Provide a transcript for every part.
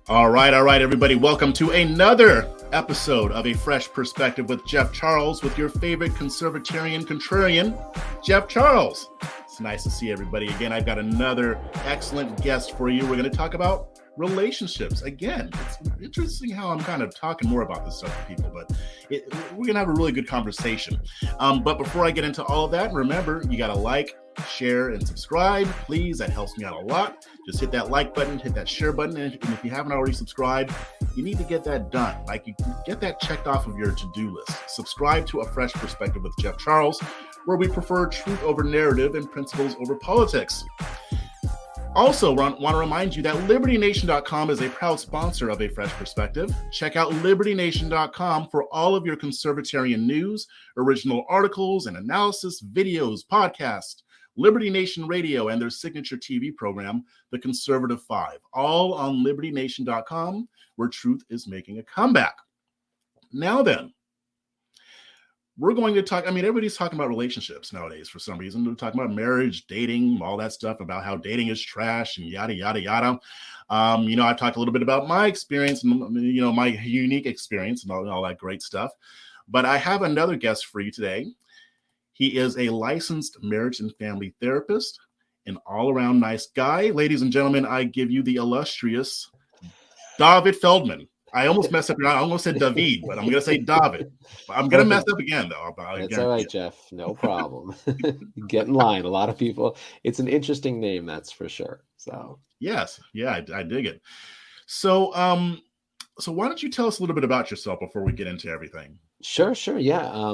All right, everybody. Welcome to another episode of A Fresh Perspective with Jeff Charles, with your favorite conservatarian contrarian, Jeff Charles. It's nice to see everybody again. I've got another excellent guest for you. We're going to talk about relationships. Again, it's interesting how I'm kind of talking more about this stuff with people, but we're going to have a really good conversation. But before I get into all of that, remember, you got to like, share, and subscribe. Please, that helps me out a lot. Just hit that like button, hit that share button, and if you haven't already subscribed, you need to get that done. Like, you get that checked off of your to-do list. Subscribe to A Fresh Perspective with Jeff Charles, where we prefer truth over narrative and principles over politics. Also, want to remind you that LibertyNation.com is a proud sponsor of A Fresh Perspective. Check out LibertyNation.com for all of your conservatarian news, original articles and analysis, videos, podcasts, Liberty Nation Radio, and their signature TV program, The Conservative Five, all on LibertyNation.com, where truth is making a comeback. Now then, we're going to talk, everybody's talking about relationships nowadays for some reason. They're talking about marriage, dating, all that stuff, about how dating is trash and yada, yada, yada. I've talked a little bit about my experience and, my unique experience and all that great stuff. But I have another guest for you today. He is a licensed marriage and family therapist, an all-around nice guy. Ladies and gentlemen, I give you the illustrious David Feldman. I almost messed up. I almost said David, but I'm going to say David. I'm going to mess up again, though. That's all right, Jeff. No problem. Get in line. A lot of people. It's an interesting name, that's for sure. So yes, yeah, I dig it. So, why don't you tell us a little bit about yourself before we get into everything? Sure. Yeah.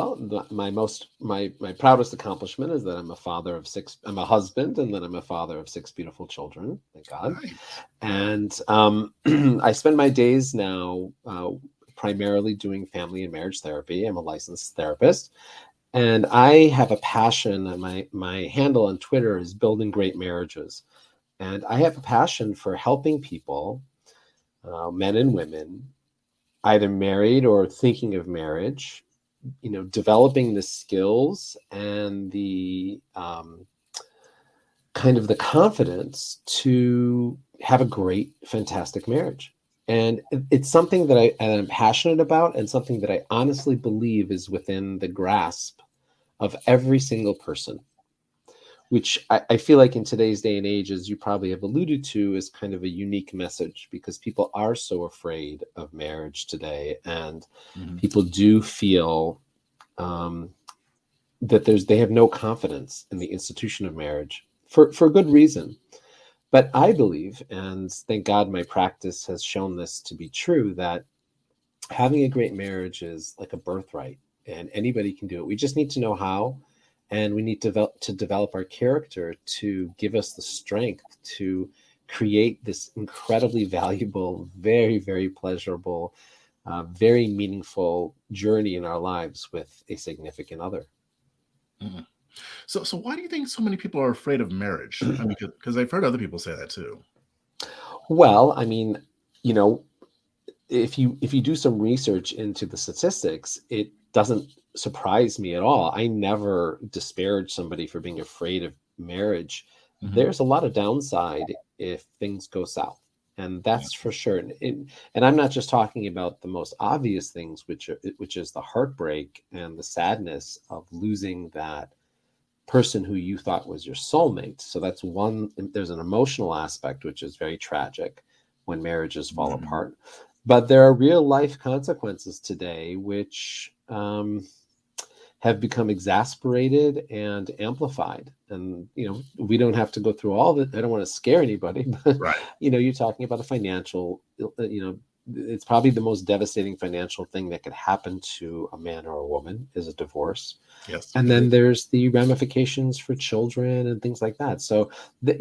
My proudest accomplishment is that I'm a father of six. I'm a husband, and then I'm a father of six beautiful children. Thank God. Nice. And I spend my days now primarily doing family and marriage therapy. I'm a licensed therapist, and I have a passion. And my handle on Twitter is Building Great Marriages, and I have a passion for helping people, men and women, either married or thinking of marriage, developing the skills and the kind of the confidence to have a great, fantastic marriage. And it's something that I'm passionate about, and something that I honestly believe is within the grasp of every single person, which I feel like in today's day and age, as you probably have alluded to, is kind of a unique message, because people are so afraid of marriage today. And people do feel that they have no confidence in the institution of marriage for good reason. But I believe, and thank God my practice has shown this to be true, that having a great marriage is like a birthright, and anybody can do it. We just need to know how. And we need to develop our character to give us the strength to create this incredibly valuable, very, very pleasurable, very meaningful journey in our lives with a significant other. Mm-hmm. So why do you think so many people are afraid of marriage? Because I've heard other people say that too. Well, if you do some research into the statistics, it doesn't surprise me at all. I never disparage somebody for being afraid of marriage. Mm-hmm. There's a lot of downside if things go south, and that's for sure. And I'm not just talking about the most obvious things, which is the heartbreak and the sadness of losing that person who you thought was your soulmate. So that's one. There's an emotional aspect, which is very tragic when marriages fall apart. But there are real life consequences today, which have become exasperated and amplified. And, we don't have to go through all of it. I don't want to scare anybody, but, right. You're talking about a financial, it's probably the most devastating financial thing that could happen to a man or a woman is a divorce. Yes. And then there's the ramifications for children and things like that. So,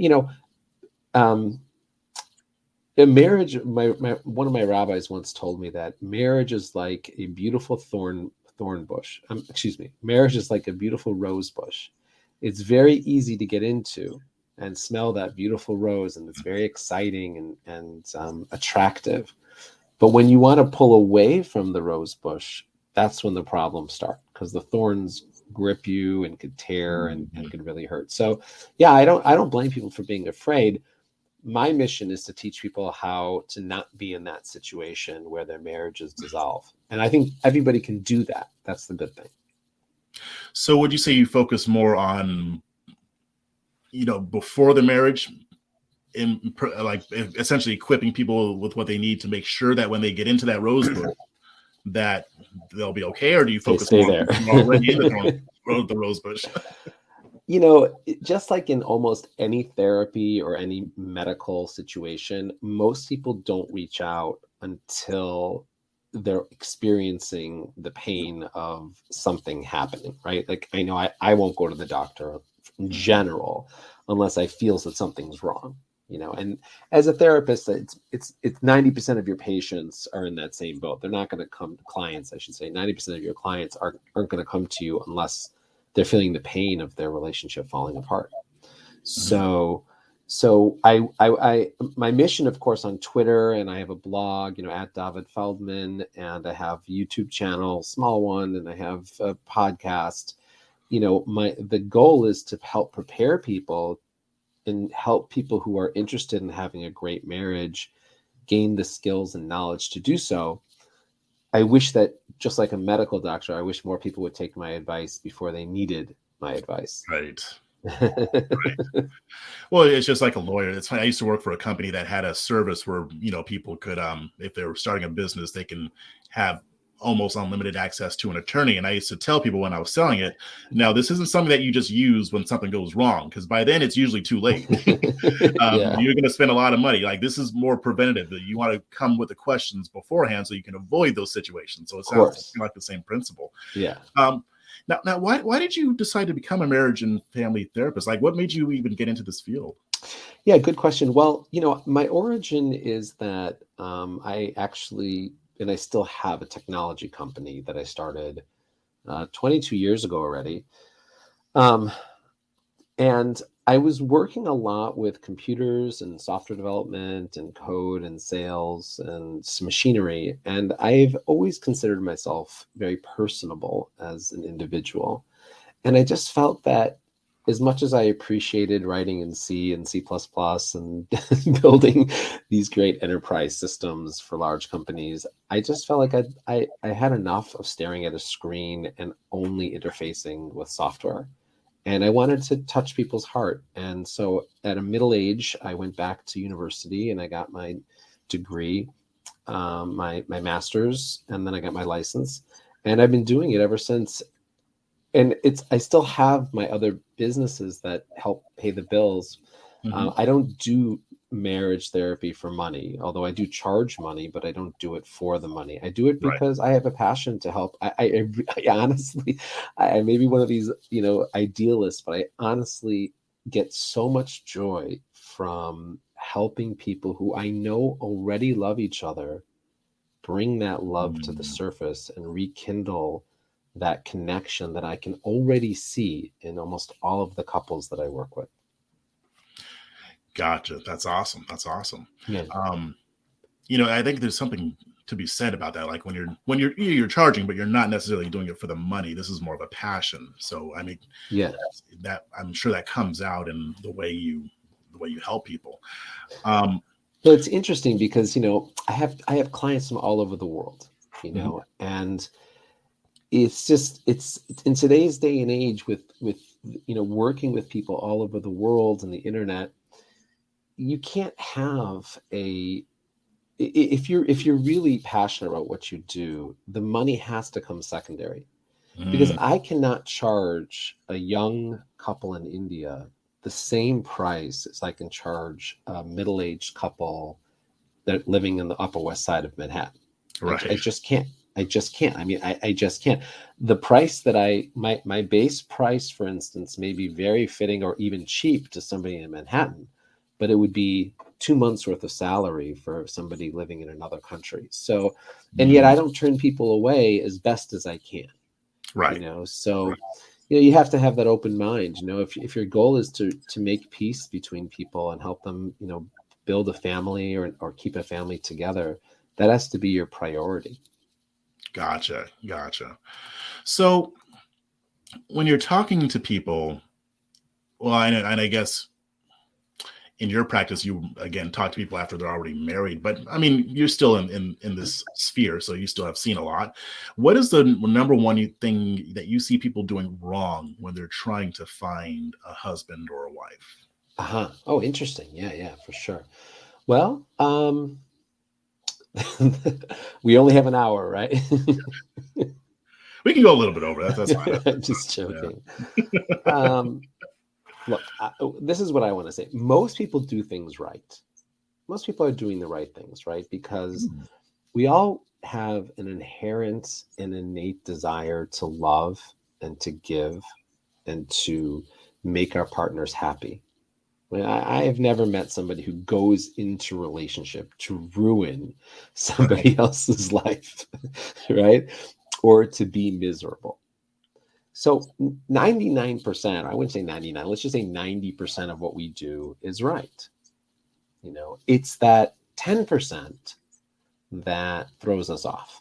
in marriage, one of my rabbis once told me that marriage is like a beautiful thorn bush. Marriage is like a beautiful rose bush. It's very easy to get into and smell that beautiful rose, and it's very exciting and attractive. But when you want to pull away from the rose bush, that's when the problems start, because the thorns grip you and could tear and could really hurt. So, yeah, I don't blame people for being afraid. my mission is to teach people how to not be in that situation where their marriages dissolve. And I think everybody can do that. That's the good thing. So would you say you focus more on, before the marriage, in like essentially equipping people with what they need to make sure that when they get into that rose bush, that they'll be okay? Or do you focus more there on already in the rose bush? Just like in almost any therapy or any medical situation, most people don't reach out until they're experiencing the pain of something happening, right? Like I know I won't go to the doctor in general unless I feel that something's wrong, and as a therapist, it's 90% of your patients are in that same boat. They're not going to come, clients, I should say, 90% of your clients aren't going to come to you unless they're feeling the pain of their relationship falling apart. So I my mission, of course, on Twitter, and I have a blog, at David Feldman, and I have YouTube channel, small one, and I have a podcast. The goal is to help prepare people and help people who are interested in having a great marriage gain the skills and knowledge to do so. I wish that, just like a medical doctor, I wish more people would take my advice before they needed my advice. Right. Right. Well, it's just like a lawyer. It's funny. I used to work for a company that had a service where, people could, if they were starting a business, they can have almost unlimited access to an attorney. And I used to tell people when I was selling it, now this isn't something that you just use when something goes wrong, because by then it's usually too late. You're going to spend a lot of money. Like, this is more preventative. You want to come with the questions beforehand so you can avoid those situations. So it sounds like the same principle. Yeah. Now, why did you decide to become a marriage and family therapist? Like, what made you even get into this field? Yeah, good question. Well, my origin is that I actually, and I still have a technology company that I started 22 years ago already. And I was working a lot with computers and software development and code and sales and machinery. And I've always considered myself very personable as an individual. And I just felt that as much as I appreciated writing in C and C++ and building these great enterprise systems for large companies, I just felt like I had enough of staring at a screen and only interfacing with software. And I wanted to touch people's heart. And so at a middle age, I went back to university and I got my degree, my master's, and then I got my license. And I've been doing it ever since. And I still have my other businesses that help pay the bills. I don't do marriage therapy for money, although I do charge money, but I don't do it for the money. I do it because I have a passion to help. I honestly, I may be one of these, idealists, but I honestly get so much joy from helping people who I know already love each other, bring that love to the surface and rekindle that connection that I can already see in almost all of the couples that I work with. Gotcha. That's awesome. Yeah. I think there's something to be said about that. Like when you're charging, but you're not necessarily doing it for the money. This is more of a passion. So I mean, that I'm sure that comes out in the way you help people. So it's interesting because I have clients from all over the world. And it's in today's day and age with working with people all over the world and the internet. You can't have if you're really passionate about what you do, the money has to come secondary, because I cannot charge a young couple in India the same price as I can charge a middle-aged couple that living in the Upper West Side of Manhattan. Right. I just can't. I mean, I just can't. The price that my base price, for instance, may be very fitting or even cheap to somebody in Manhattan, but it would be 2 months worth of salary for somebody living in another country. So, and yet I don't turn people away as best as I can. Right. So, you have to have that open mind. If your goal is to make peace between people and help them, build a family or keep a family together, that has to be your priority. Gotcha. So when you're talking to people, well, and I guess in your practice, you again talk to people after they're already married, but I mean, you're still in this sphere, so you still have seen a lot. What is the number one thing that you see people doing wrong when they're trying to find a husband or a wife? Uh-huh. Oh, interesting. Yeah, for sure. Well, we only have an hour, right? We can go a little bit over. That's fine. I'm just joking. Yeah. Look, this is what I want to say. Most people do things right. Most people are doing the right things, right? Because we all have an inherent and innate desire to love and to give and to make our partners happy. I have never met somebody who goes into relationship to ruin somebody else's life, right? Or to be miserable. So 99%, I wouldn't say 99, let's just say 90% of what we do is right. It's that 10% that throws us off.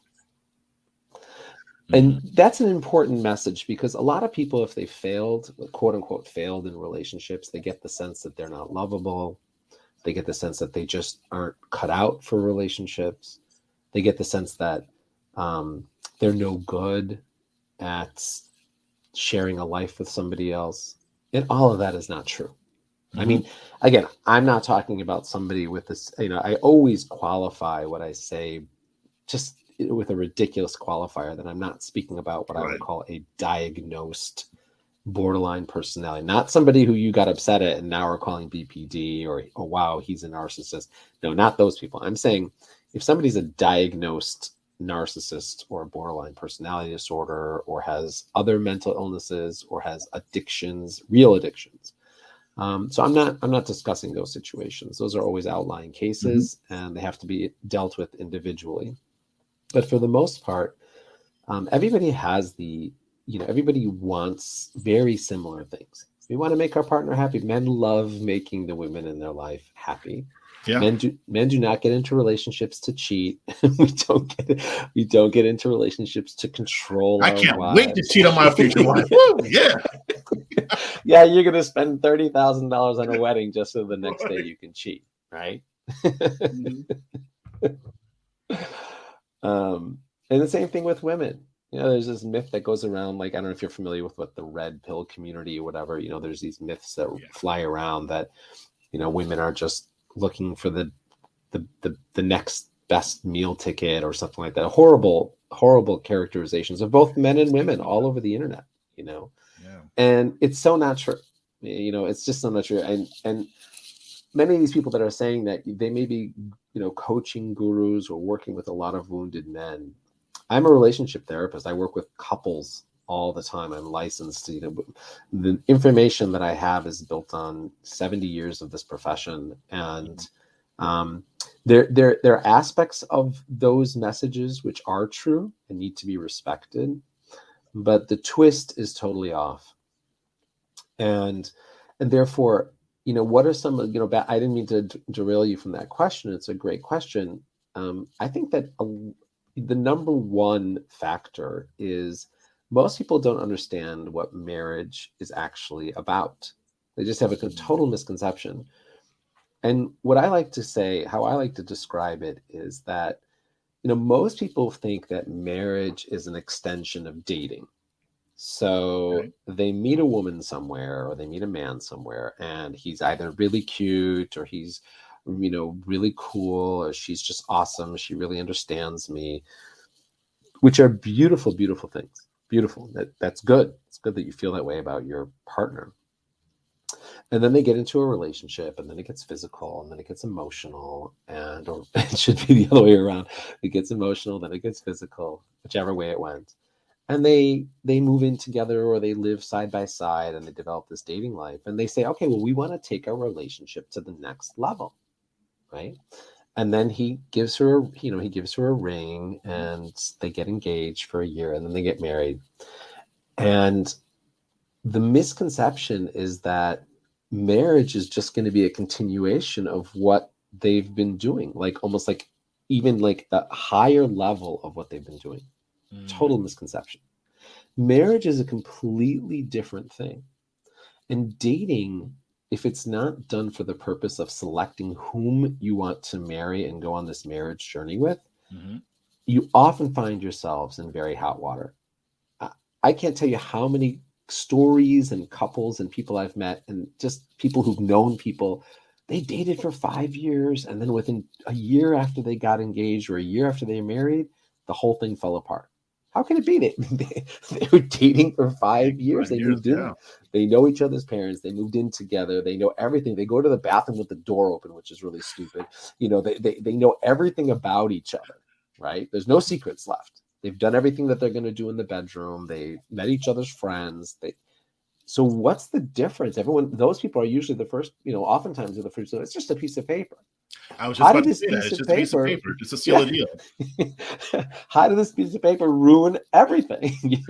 And that's an important message, because a lot of people, if they failed, quote unquote, failed in relationships, they get the sense that they're not lovable. They get the sense that they just aren't cut out for relationships. They get the sense that they're no good at sharing a life with somebody else. And all of that is not true. I mean, again, I'm not talking about somebody with this, I always qualify what I say just with a ridiculous qualifier, that I'm not speaking about what I would call a diagnosed borderline personality, not somebody who you got upset at and now are calling BPD or, oh, wow, he's a narcissist. No, not those people. I'm saying if somebody's a diagnosed narcissist or a borderline personality disorder, or has other mental illnesses, or has addictions, real addictions. So I'm not discussing those situations. Those are always outlying cases, and they have to be dealt with individually. But for the most part, everybody has everybody wants very similar things. We want to make our partner happy. Men love making the women in their life happy. Yeah. Men do not get into relationships to cheat. we don't get into relationships to control. I can't wait to cheat on my future wife. Woo, yeah. Yeah, you're gonna spend $30,000 on a wedding just so the next day you can cheat, right? And the same thing with women. There's this myth that goes around, like, I don't know if you're familiar with what the red pill community or whatever, there's these myths that fly around that, women are just looking for the next best meal ticket or something like that. Horrible characterizations of both men and women all over the internet, and it's so not true. It's just so not true. And many of these people that are saying that, they may be, coaching gurus or working with a lot of wounded men. I'm a relationship therapist. I work with couples all the time. I'm licensed. The information that I have is built on 70 years of this profession. And there are aspects of those messages which are true and need to be respected, but the twist is totally off. And therefore, what are some, I didn't mean to derail you from that question. It's a great question. I think that the number one factor is most people don't understand what marriage is actually about. They just have a total misconception. And what I like to say, how I like to describe it, is that, most people think that marriage is an extension of dating. So they meet a woman somewhere, or they meet a man somewhere, and he's either really cute, or he's, really cool, or she's just awesome. She really understands me, which are beautiful, beautiful things. Beautiful. That's good. It's good that you feel that way about your partner. And then they get into a relationship, and then it gets physical, and then it gets emotional, or it should be the other way around. It gets emotional, then it gets physical, whichever way it went. And they move in together, or they live side by side, and they develop this dating life. And they say, okay, well, we want to take our relationship to the next level, right? And then he gives her a ring, and they get engaged for a year, and then they get married. And the misconception is that marriage is just going to be a continuation of what they've been doing, like almost like even like the higher level of what they've been doing. Total misconception. Marriage is a completely different thing. And dating if it's not done for the purpose of selecting whom you want to marry and go on this marriage journey with, you often find yourselves in very hot water. I can't tell you how many stories and couples and people I've met and just people who've known people, they dated for 5 years, and then within a year after they got engaged or a year after they married, the whole thing fell apart. How can it be? They were dating for 5 years. They moved in. They know each other's parents. They moved in together. They know everything. They go to the bathroom with the door open, which is really stupid. They know everything about each other, right? There's no secrets left. They've done everything that they're going to do in the bedroom. They met each other's friends. So what's the difference? Those people are usually the first, oftentimes they're the first. It's just a piece of paper. I was just about to say that. It's just a piece of paper, just to seal a deal. How did this piece of paper ruin everything?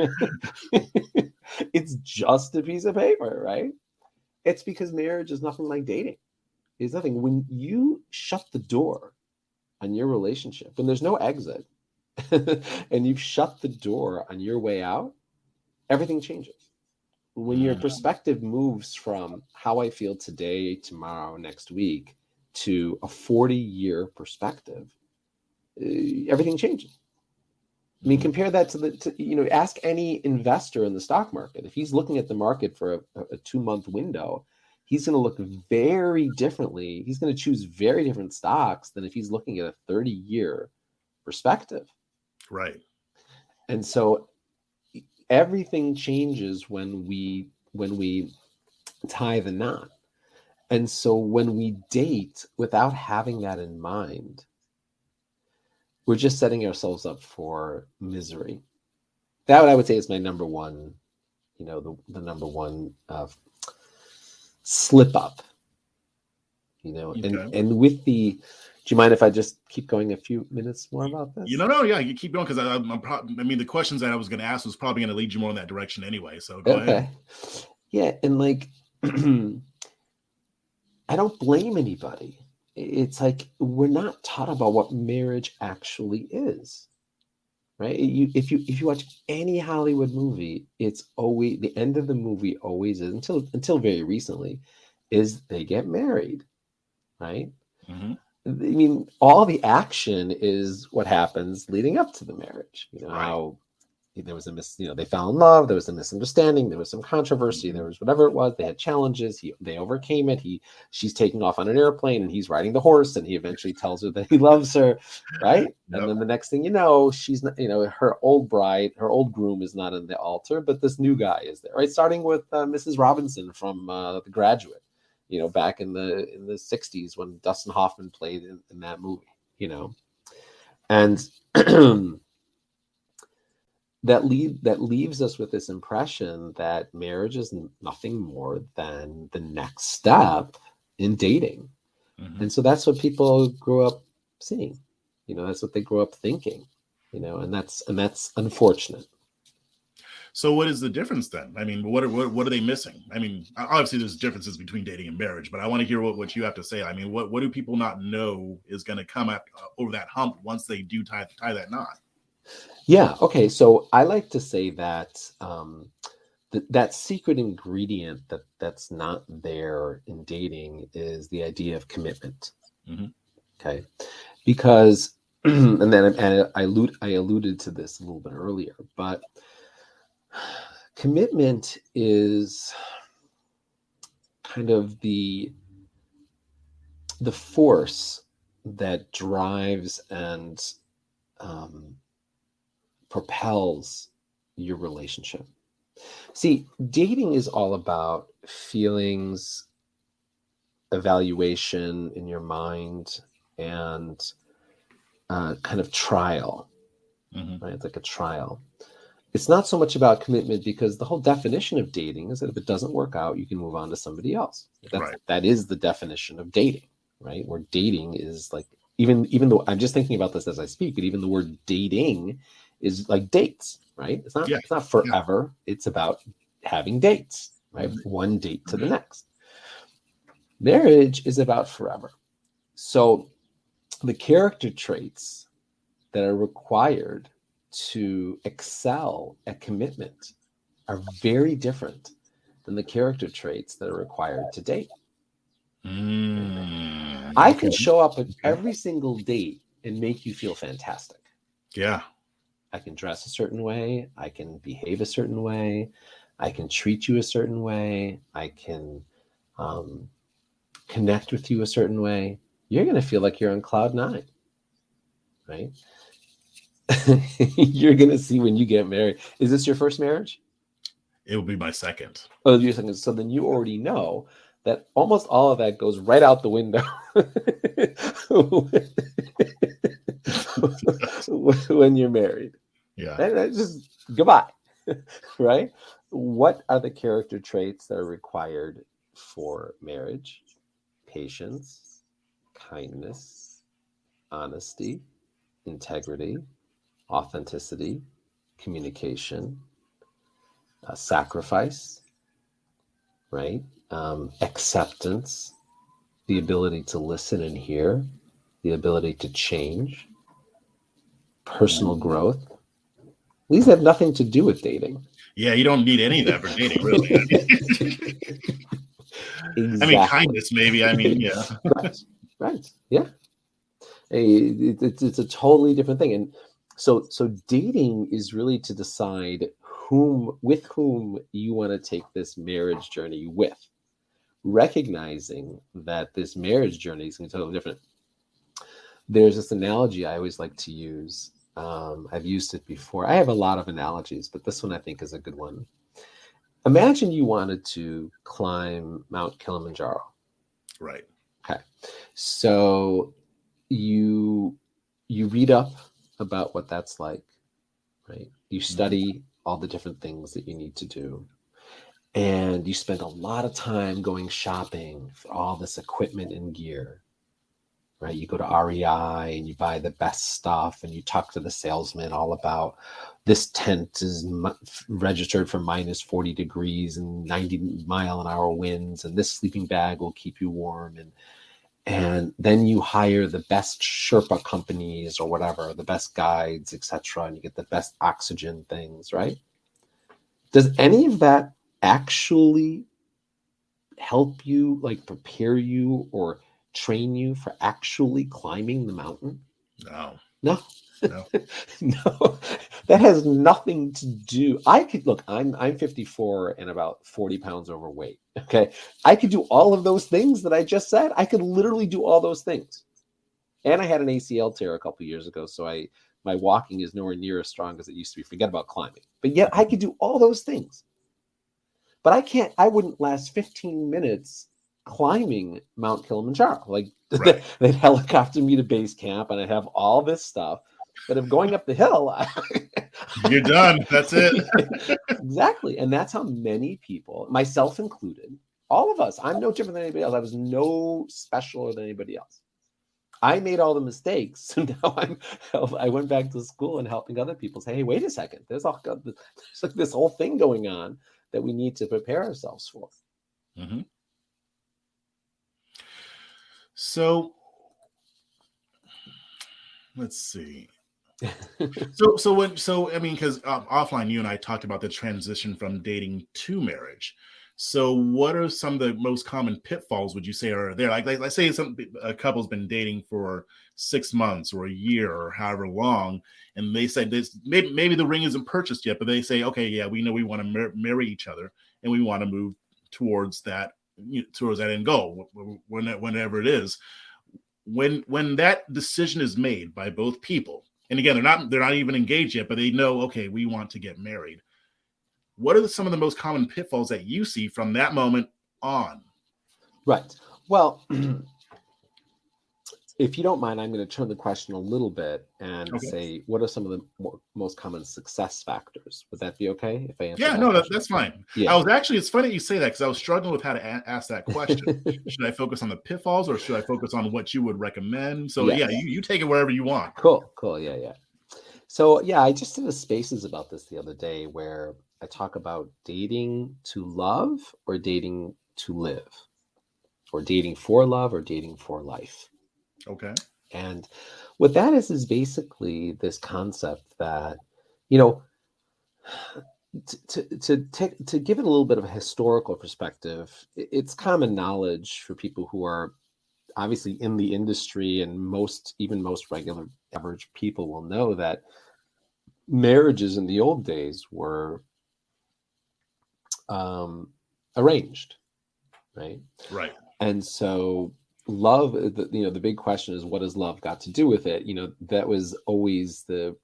It's just a piece of paper, right? It's because marriage is nothing like dating. It's nothing. When you shut the door on your relationship, when there's no exit, and you've shut the door on your way out, everything changes. When your perspective moves from how I feel today, tomorrow, next week, to a 40-year perspective, everything changes. I mean, compare that to ask any investor in the stock market. If he's looking at the market for a 2-month window, he's going to look very differently. He's going to choose very different stocks than if he's looking at a 30-year perspective. Right. And so everything changes when we tie the knot. And so when we date without having that in mind, we're just setting ourselves up for misery. That I would say is my number one, the number one slip up. Okay. And with the, do you mind if I just keep going a few minutes more about this? No, yeah, you keep going, because the questions that I was going to ask was probably going to lead you more in that direction anyway. So go ahead. Yeah, and I don't blame anybody. It's like we're not taught about what marriage actually is, right? If you watch any Hollywood movie, it's always the end of the movie always is until very recently is they get married, right? Mm-hmm. I mean, all the action is what happens leading up to the marriage. Right. How there was they fell in love, there was a misunderstanding, there was some controversy, there was whatever it was, they had challenges, they overcame it. She's taking off on an airplane and he's riding the horse, and he eventually tells her that he loves her, right? Yep. And then the next thing you know, she's not, her old bride, her old groom is not in the altar, but this new guy is there, right? Starting with Mrs. Robinson from The Graduate, back in the 60s when Dustin Hoffman played in that movie, and that leaves us with this impression that marriage is nothing more than the next step in dating. Mm-hmm. And so that's what people grew up seeing, that's what they grew up thinking, and that's unfortunate. So what is the difference then? I mean, what are they missing? I mean, obviously there's differences between dating and marriage, but I want to hear what you have to say. I mean, what do people not know is going to come up over that hump once they do tie that knot? Yeah. Okay. So I like to say that that secret ingredient that's not there in dating is the idea of commitment. Mm-hmm. Okay. Because, and I alluded to this a little bit earlier, but commitment is kind of the force that drives and propels your relationship. See, dating is all about feelings, evaluation in your mind, and kind of trial. Mm-hmm. Right? It's like a trial. It's not so much about commitment, because the whole definition of dating is that if it doesn't work out, you can move on to somebody else. That is the definition of dating, right? Where dating is like, even though I'm just thinking about this as I speak, but even the word dating is like dates, right? It's not forever. Yeah. It's about having dates, right? Mm-hmm. One date to the next. Marriage is about forever. So the character traits that are required to excel at commitment are very different than the character traits that are required to date. I can show up at every single date and make you feel fantastic. Yeah. I can dress a certain way. I can behave a certain way. I can treat you a certain way. I can connect with you a certain way. You're going to feel like you're on cloud 9, right? You're going to see when you get married. Is this your first marriage? It will be my second. Oh, your second. So then you already know that almost all of that goes right out the window when you're married. Yeah. That's just goodbye, right? What are the character traits that are required for marriage? Patience, kindness, honesty, integrity, authenticity, communication, sacrifice, right? Acceptance, the ability to listen and hear, the ability to change, personal growth. These have nothing to do with dating. Yeah, you don't need any of that for dating, really. Exactly. I mean, kindness, maybe. I mean, yeah. Right. Yeah. It's a totally different thing. And so dating is really to decide with whom you want to take this marriage journey with, recognizing that this marriage journey is going to be totally different. There's this analogy I always like to use. I've used it before. I have a lot of analogies, but this one I think is a good one. Imagine you wanted to climb Mount Kilimanjaro. Right. Okay. So you read up about what that's like, right? You study all the different things that you need to do. And you spend a lot of time going shopping for all this equipment and gear, right? You go to REI and you buy the best stuff and you talk to the salesman all about this tent is registered for minus 40 degrees and 90 mile an hour winds, and this sleeping bag will keep you warm. And then you hire the best Sherpa companies or whatever, the best guides, etc., and you get the best oxygen things, right? Does any of that actually help you, like prepare you or train you for actually climbing the mountain? No. No. That has nothing to do. I'm 54 and about 40 pounds overweight. Okay. I could do all of those things that I just said. I could literally do all those things. And I had an ACL tear a couple of years ago. So my walking is nowhere near as strong as it used to be. Forget about climbing. But yet I could do all those things. But I wouldn't last 15 minutes climbing Mount Kilimanjaro. Like right. They'd helicopter me to base camp and I'd have all this stuff. But if going up the hill, you're done. That's it. Exactly. And that's how many people, myself included, all of us, I'm no different than anybody else. I was no specialer than anybody else. I made all the mistakes. So now I went back to school and helping other people say, hey, wait a second. There's like this whole thing going on that we need to prepare ourselves for. Mm-hmm. So let's see. So I mean, because offline, you and I talked about the transition from dating to marriage. So what are some of the most common pitfalls would you say are there? Like let's say a couple's been dating for 6 months or a year or however long, and they say this maybe the ring isn't purchased yet, but they say, okay, yeah, we know we want to marry each other and we want to move towards that end goal, whenever it is. When that decision is made by both people, and again, they're not even engaged yet, but they know, okay, we want to get married. What are some of the most common pitfalls that you see from that moment on? Right. Well, if you don't mind, I'm going to turn the question a little bit and say, what are some of the most common success factors? Would that be okay if I answer? Yeah, no, that's fine. Yeah. It's funny you say that because I was struggling with how to ask that question. Should I focus on the pitfalls or should I focus on what you would recommend? So yes. Yeah, you take it wherever you want. Cool. Yeah. So yeah, I just did a Spaces about this the other day where I talk about dating to love or dating to live, or dating for love or dating for life. Okay. And what that is basically this concept that, to give it a little bit of a historical perspective, it's common knowledge for people who are obviously in the industry, and most regular average people will know that marriages in the old days were arranged, right? Right. And so love, the big question is, what does love got to do with it? That was always the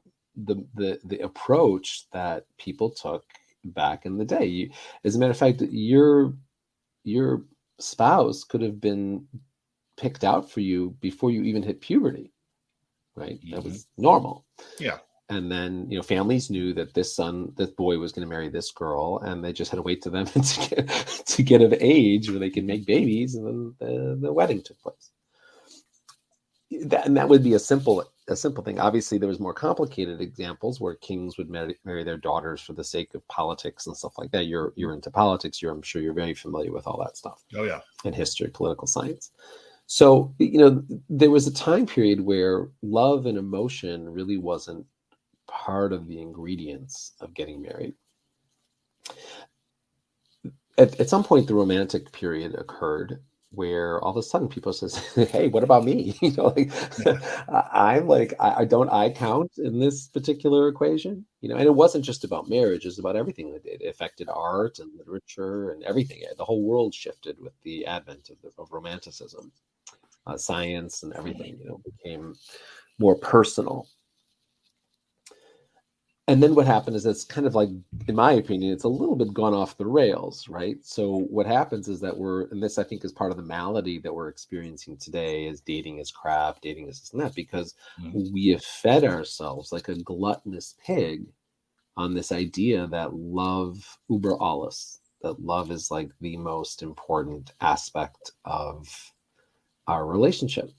approach that people took back in the day. As a matter of fact, your spouse could have been picked out for you before you even hit puberty, right? Mm-hmm. That was normal. Yeah. And then, families knew that this boy was going to marry this girl, and they just had to wait to them to get of age where they could make babies, and then the wedding took place. That would be a simple thing. Obviously, there was more complicated examples where kings would marry their daughters for the sake of politics and stuff like that. You're into politics. I'm sure you're very familiar with all that stuff. Oh yeah. And history, political science. So, there was a time period where love and emotion really wasn't part of the ingredients of getting married. At some point, the romantic period occurred where all of a sudden people says, "Hey, what about me?" I'm like, I count in this particular equation, and it wasn't just about marriage; it's about everything that it affected art and literature and everything. The whole world shifted with the advent of romanticism, science, and everything. Became more personal. And then what happened is, it's kind of like, in my opinion, it's a little bit gone off the rails, right? So what happens is that and this I think is part of the malady that we're experiencing today, is dating is crap, dating is this and that, because we have fed ourselves like a gluttonous pig on this idea that love über alles, that love is like the most important aspect of our relationship.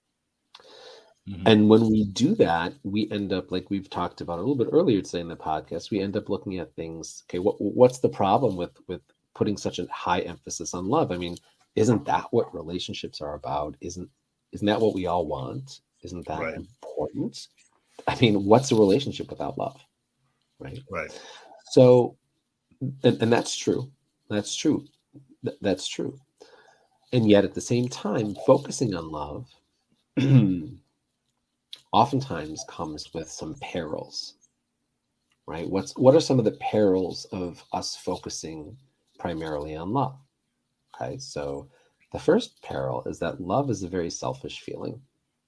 And when we do that, we end up, like we've talked about a little bit earlier today in the podcast, we end up looking at things. Okay, what's the problem with putting such a high emphasis on love? I mean, isn't that what relationships are about? Isn't that what we all want? Isn't that right. important? I mean, what's a relationship without love? Right. Right. So, and that's true. That's true. That's true. And yet at the same time, focusing on love oftentimes comes with some perils, right? What are some of the perils of us focusing primarily on love? Okay, so the first peril is that love is a very selfish feeling.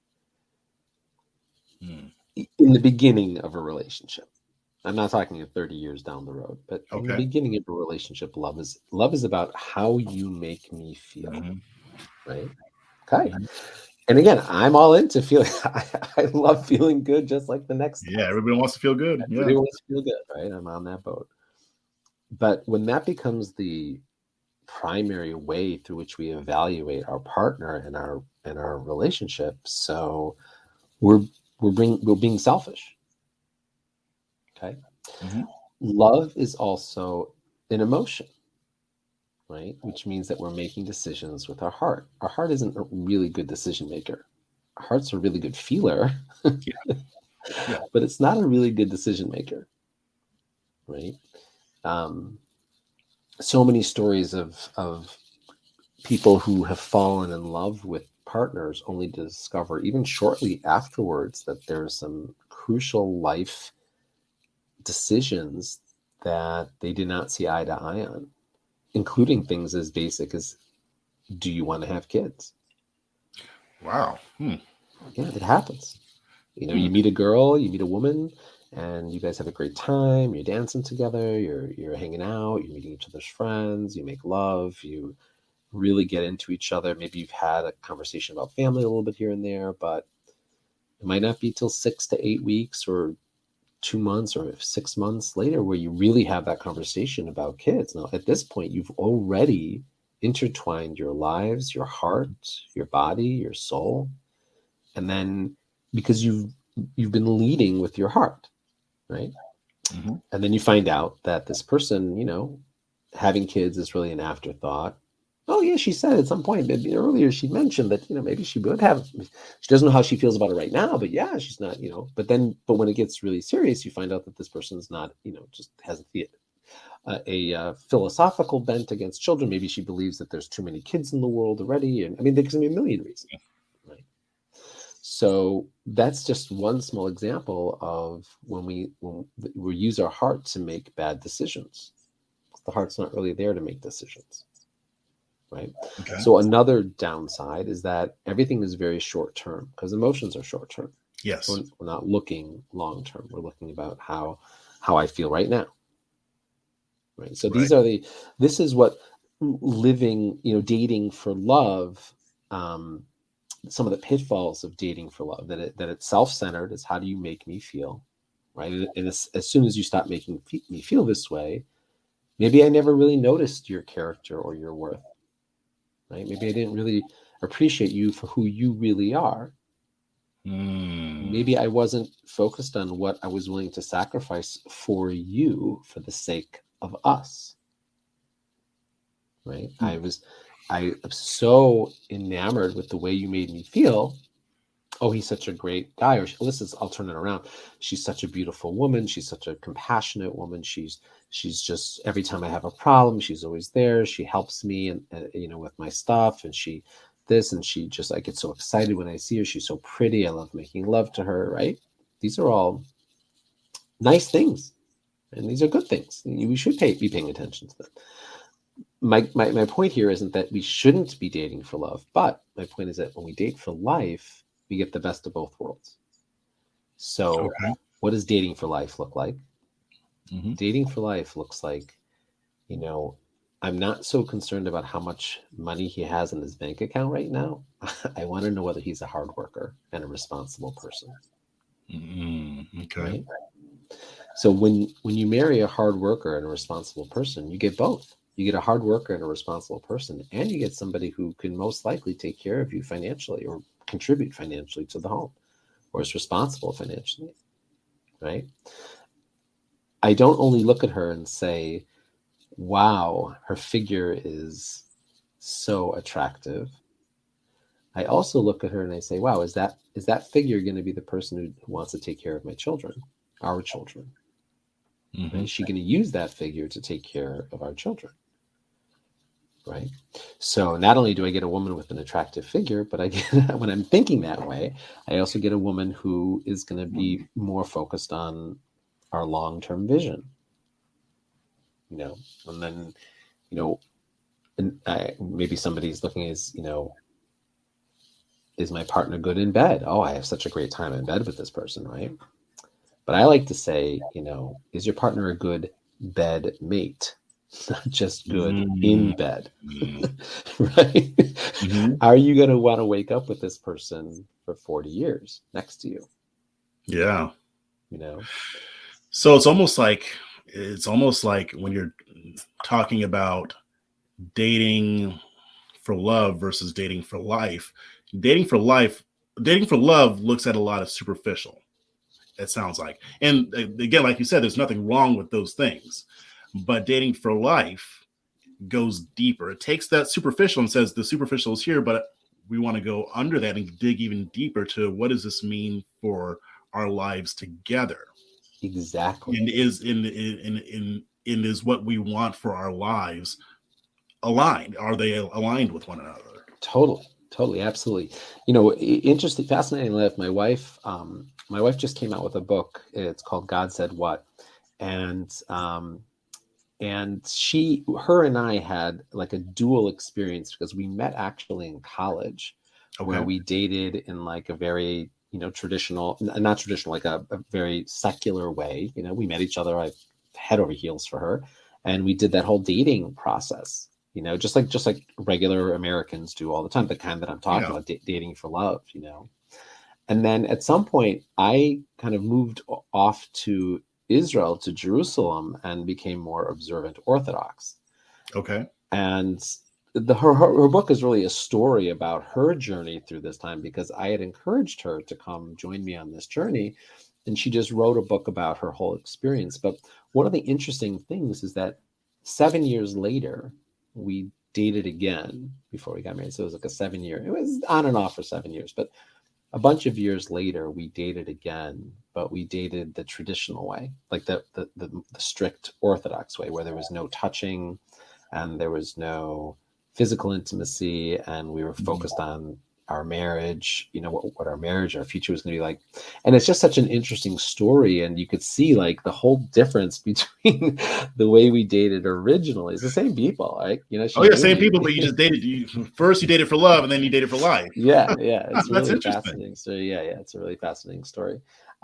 In the beginning of a relationship. I'm not talking 30 years down the road, but in the beginning of a relationship, love is about how you make me feel, right? Okay. And again, I'm all into feeling. I love feeling good, just like the next. Yeah, everybody wants to feel good. Everybody wants to feel good, right? I'm on that boat. But when that becomes the primary way through which we evaluate our partner and our relationship, so we're being selfish. Okay. Love is also an emotion, right? Which means that we're making decisions with our heart. Our heart isn't a really good decision maker. Our heart's a really good feeler, but it's not a really good decision maker, right? So many stories of people who have fallen in love with partners only to discover, even shortly afterwards, that there's some crucial life decisions that they did not see eye to eye on, including things as basic as, do you want to have kids? Wow. Yeah, it happens. You meet a girl, you meet a woman, and you guys have a great time. You're dancing together, you're hanging out, you're meeting each other's friends, you make love, you really get into each other. Maybe you've had a conversation about family a little bit here and there, but it might not be till 6 to 8 weeks or 2 months or 6 months later where you really have that conversation about kids. Now, at this point, you've already intertwined your lives, your heart, your body, your soul. And then because you've been leading with your heart, right? And then you find out that this person, having kids is really an afterthought. Oh yeah, she said at some point maybe earlier she mentioned that maybe she would have. She doesn't know how she feels about it right now, but yeah, she's not But when it gets really serious, you find out that this person's not just has a philosophical bent against children. Maybe she believes that there's too many kids in the world already, and I mean there can be a million reasons, right? So that's just one small example of when we use our heart to make bad decisions. The heart's not really there to make decisions. Right. Okay. So another downside is that everything is very short term because emotions are short term. Yes. We're not looking long term. We're looking about how I feel right now. Right. So this is what living, dating for love, some of the pitfalls of dating for love, that it's self-centered. Is how do you make me feel? Right. And as soon as you stop making me feel this way, maybe I never really noticed your character or your worth. Right? Maybe I didn't really appreciate you for who you really are. Maybe I wasn't focused on what I was willing to sacrifice for you for the sake of us. Right? I am so enamored with the way you made me feel. Oh, he's such a great guy. Or I'll turn it around. She's such a beautiful woman. She's such a compassionate woman. She's just, every time I have a problem, she's always there. She helps me and with my stuff, and she I get so excited when I see her. She's so pretty. I love making love to her, right? These are all nice things, and these are good things. We should be paying attention to them. My point here isn't that we shouldn't be dating for love, but my point is that when we date for life, we get the best of both worlds. So What does dating for life look like? Mm-hmm. Dating for life looks like, I'm not so concerned about how much money he has in his bank account right now. I want to know whether he's a hard worker and a responsible person. Mm-hmm. Okay. Right? So when you marry a hard worker and a responsible person, you get both. You get a hard worker and a responsible person, and you get somebody who can most likely take care of you financially or contribute financially to the home, or is responsible financially, right? I don't only look at her and say, wow, her figure is so attractive. I also look at her and I say, wow, is that figure going to be the person who wants to take care of my children, our children? Mm-hmm. Right? Is she going to use that figure to take care of our children? Right. So not only do I get a woman with an attractive figure, but when I'm thinking that way, I also get a woman who is going to be more focused on our long-term vision. And then, maybe somebody's looking as, is my partner good in bed? Oh, I have such a great time in bed with this person, right? But I like to say, is your partner a good bed mate? Not just good in bed, right? Mm-hmm. Are you going to want to wake up with this person for 40 years next to you? Yeah. So it's almost like when you're talking about dating for love versus dating for life. Dating for love looks at a lot of superficial. It sounds like, and again, like you said, there's nothing wrong with those things. But dating for life goes deeper. It takes that superficial and says the superficial is here, but we want to go under that and dig even deeper to what does this mean for our lives together? Exactly. And is what we want for our lives aligned? Are they aligned with one another? Totally, absolutely. Interesting, fascinating life. My wife just came out with a book. It's called God Said What, and her and I had like a dual experience because we met actually in college, where we dated in like a very, not traditional, like a very secular way. We met each other, I head over heels for her. And we did that whole dating process, just like regular Americans do all the time, the kind that I'm talking about, dating for love, And then at some point I kind of moved off to Israel, to Jerusalem, and became more observant Orthodox. Okay. And her book is really a story about her journey through this time, because I had encouraged her to come join me on this journey, and she just wrote a book about her whole experience. But one of the interesting things is that 7 years later, we dated again before we got married. So it was like a 7-year, it was on and off for 7 years, but a bunch of years later, we dated again, but we dated the traditional way, like the strict Orthodox way, where there was no touching and there was no physical intimacy, and we were focused on our marriage, what our marriage, our future was going to be like. And it's just such an interesting story. And you could see like the whole difference between the way we dated originally. It's the same people, right? Same people, but you just dated. First you dated for love, and then you dated for life. Yeah. It's really fascinating. So yeah, it's a really fascinating story.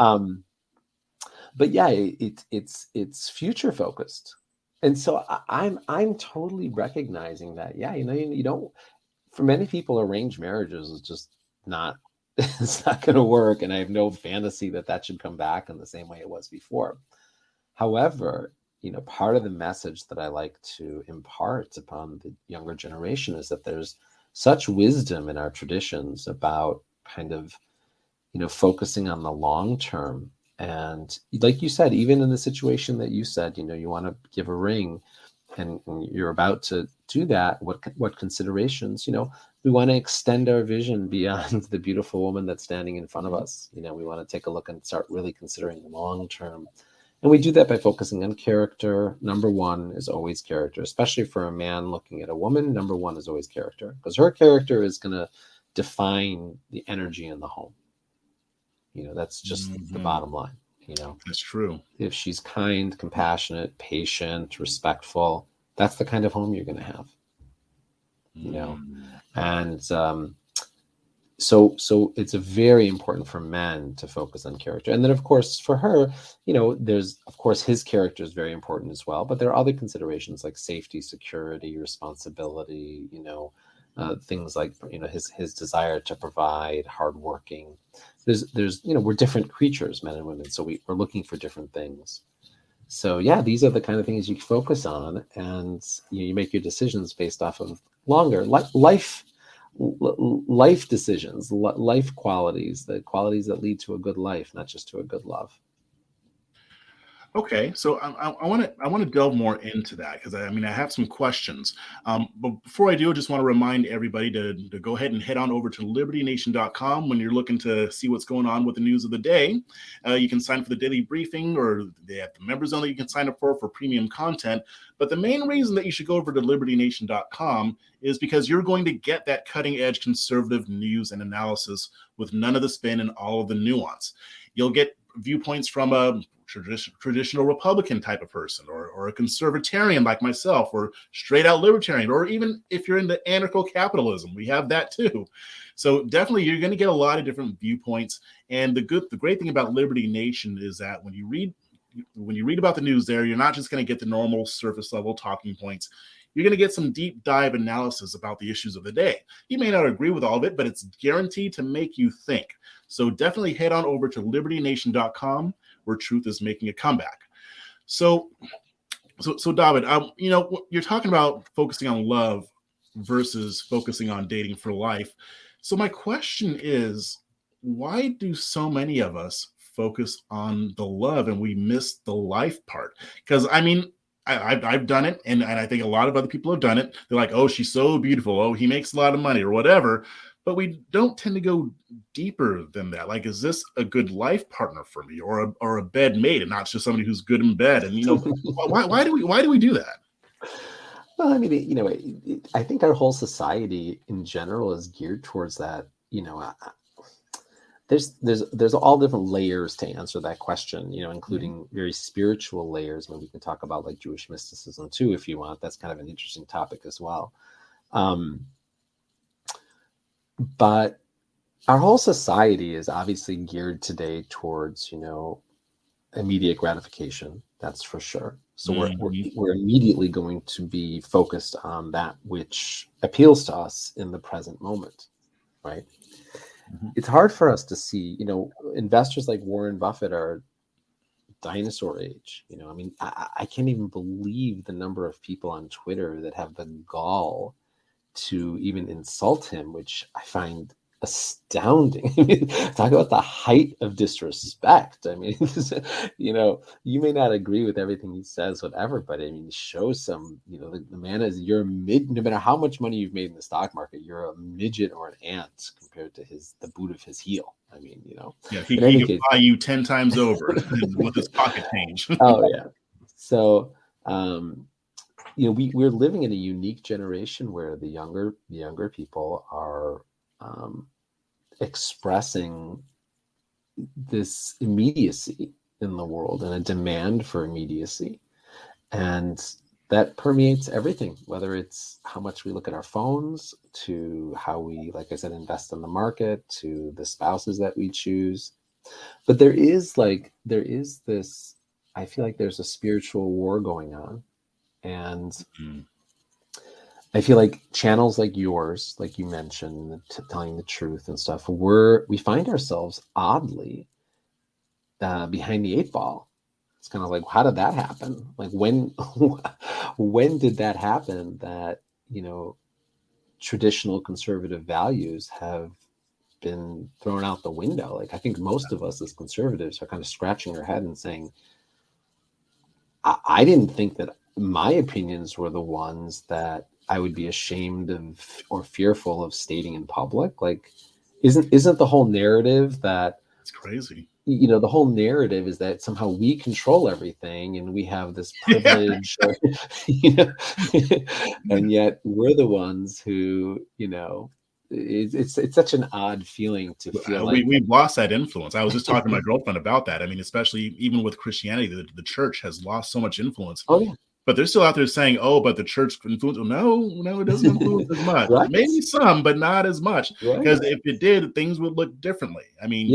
But yeah, it's future focused. And so I'm totally recognizing that. Yeah, you don't. For many people, arranged marriages is just not, it's not going to work. And I have no fantasy that should come back in the same way it was before. However, part of the message that I like to impart upon the younger generation is that there's such wisdom in our traditions about kind of, focusing on the long term. And like you said, even in the situation that you said, you want to give a ring, and you're about to do that, what considerations, we want to extend our vision beyond the beautiful woman that's standing in front of us. We want to take a look and start really considering long term. And we do that by focusing on character. Number one is always character, especially for a man looking at a woman. Number one is always character, because her character is going to define the energy in the home. That's just the bottom line. That's true. If she's kind, compassionate, patient, respectful, that's the kind of home you're going to have. And so it's very important for men to focus on character. And then, of course, for her, there's, of course, his character is very important as well. But there are other considerations like safety, security, responsibility, things like, his desire to provide, hardworking. There's we're different creatures, men and women. So we're looking for different things. So yeah, these are the kind of things you focus on, and you make your decisions based off of longer life decisions, life qualities, the qualities that lead to a good life, not just to a good love. Okay, so I want to delve more into that, because I have some questions. But before I do, I just want to remind everybody to go ahead and head on over to libertynation.com when you're looking to see what's going on with the news of the day. You can sign up for the daily briefing, or they have the member zone that you can sign up for premium content. But the main reason that you should go over to libertynation.com is because you're going to get that cutting edge conservative news and analysis with none of the spin and all of the nuance. You'll get viewpoints from a traditional Republican type of person, or a conservatarian like myself, or straight out libertarian, or even if you're into anarcho-capitalism, we have that too. So definitely you're going to get a lot of different viewpoints. And the great thing about Liberty Nation is that when you read about the news there, you're not just going to get the normal surface level talking points. You're going to get some deep dive analysis about the issues of the day. You may not agree with all of it, but it's guaranteed to make you think. So definitely head on over to libertynation.com, where truth is making a comeback. So David, you're talking about focusing on love versus focusing on dating for life. So my question is, why do so many of us focus on the love and we miss the life part? Because I've done it, and I think a lot of other people have done it. They're like, oh, she's so beautiful. Oh, he makes a lot of money, or whatever. But we don't tend to go deeper than that. Like, is this a good life partner for me, or a bed mate, and not just somebody who's good in bed? And why do we do that? Well, I think our whole society in general is geared towards that. There's all different layers to answer that question, including very spiritual layers. We can talk about like Jewish mysticism too, if you want. That's kind of an interesting topic as well. But our whole society is obviously geared today towards, immediate gratification. That's for sure. So we're immediately going to be focused on that which appeals to us in the present moment, right? Mm-hmm. It's hard for us to see, investors like Warren Buffett are dinosaur age. I can't even believe the number of people on Twitter that have the gall to even insult him, which I find astounding. I mean, talk about the height of disrespect. I mean, you may not agree with everything he says, whatever, but I mean, show some, the man is, you're a no matter how much money you've made in the stock market, you're a midget or an ant compared to the boot of his heel. I mean, Yeah, he can buy you 10 times over with his pocket change. Oh, yeah. So, we're living in a unique generation where the younger people are expressing this immediacy in the world and a demand for immediacy, and that permeates everything, whether it's how much we look at our phones, to how we, like I said, invest in the market, to the spouses that we choose. But there is this, I feel like there's a spiritual war going on, and I feel like channels like yours, like you mentioned, telling the truth and stuff, we find ourselves oddly behind the 8 ball. It's kind of like, how did that happen? Like when did that happen? That traditional conservative values have been thrown out the window. Like I think most of us as conservatives are kind of scratching our head and saying, I didn't think that my opinions were the ones that I would be ashamed of or fearful of stating in public. Like, isn't the whole narrative that it's crazy? The whole narrative is that somehow we control everything and we have this privilege, and yet we're the ones who, it's such an odd feeling to feel like we've lost that influence. I was just talking to my girlfriend about that. I mean, especially even with Christianity, the church has lost so much influence. Oh yeah. But they're still out there saying, "Oh, but the church influence." No, it doesn't influence as much. Right. Maybe some, but not as much. Because if it did, things would look differently. I mean,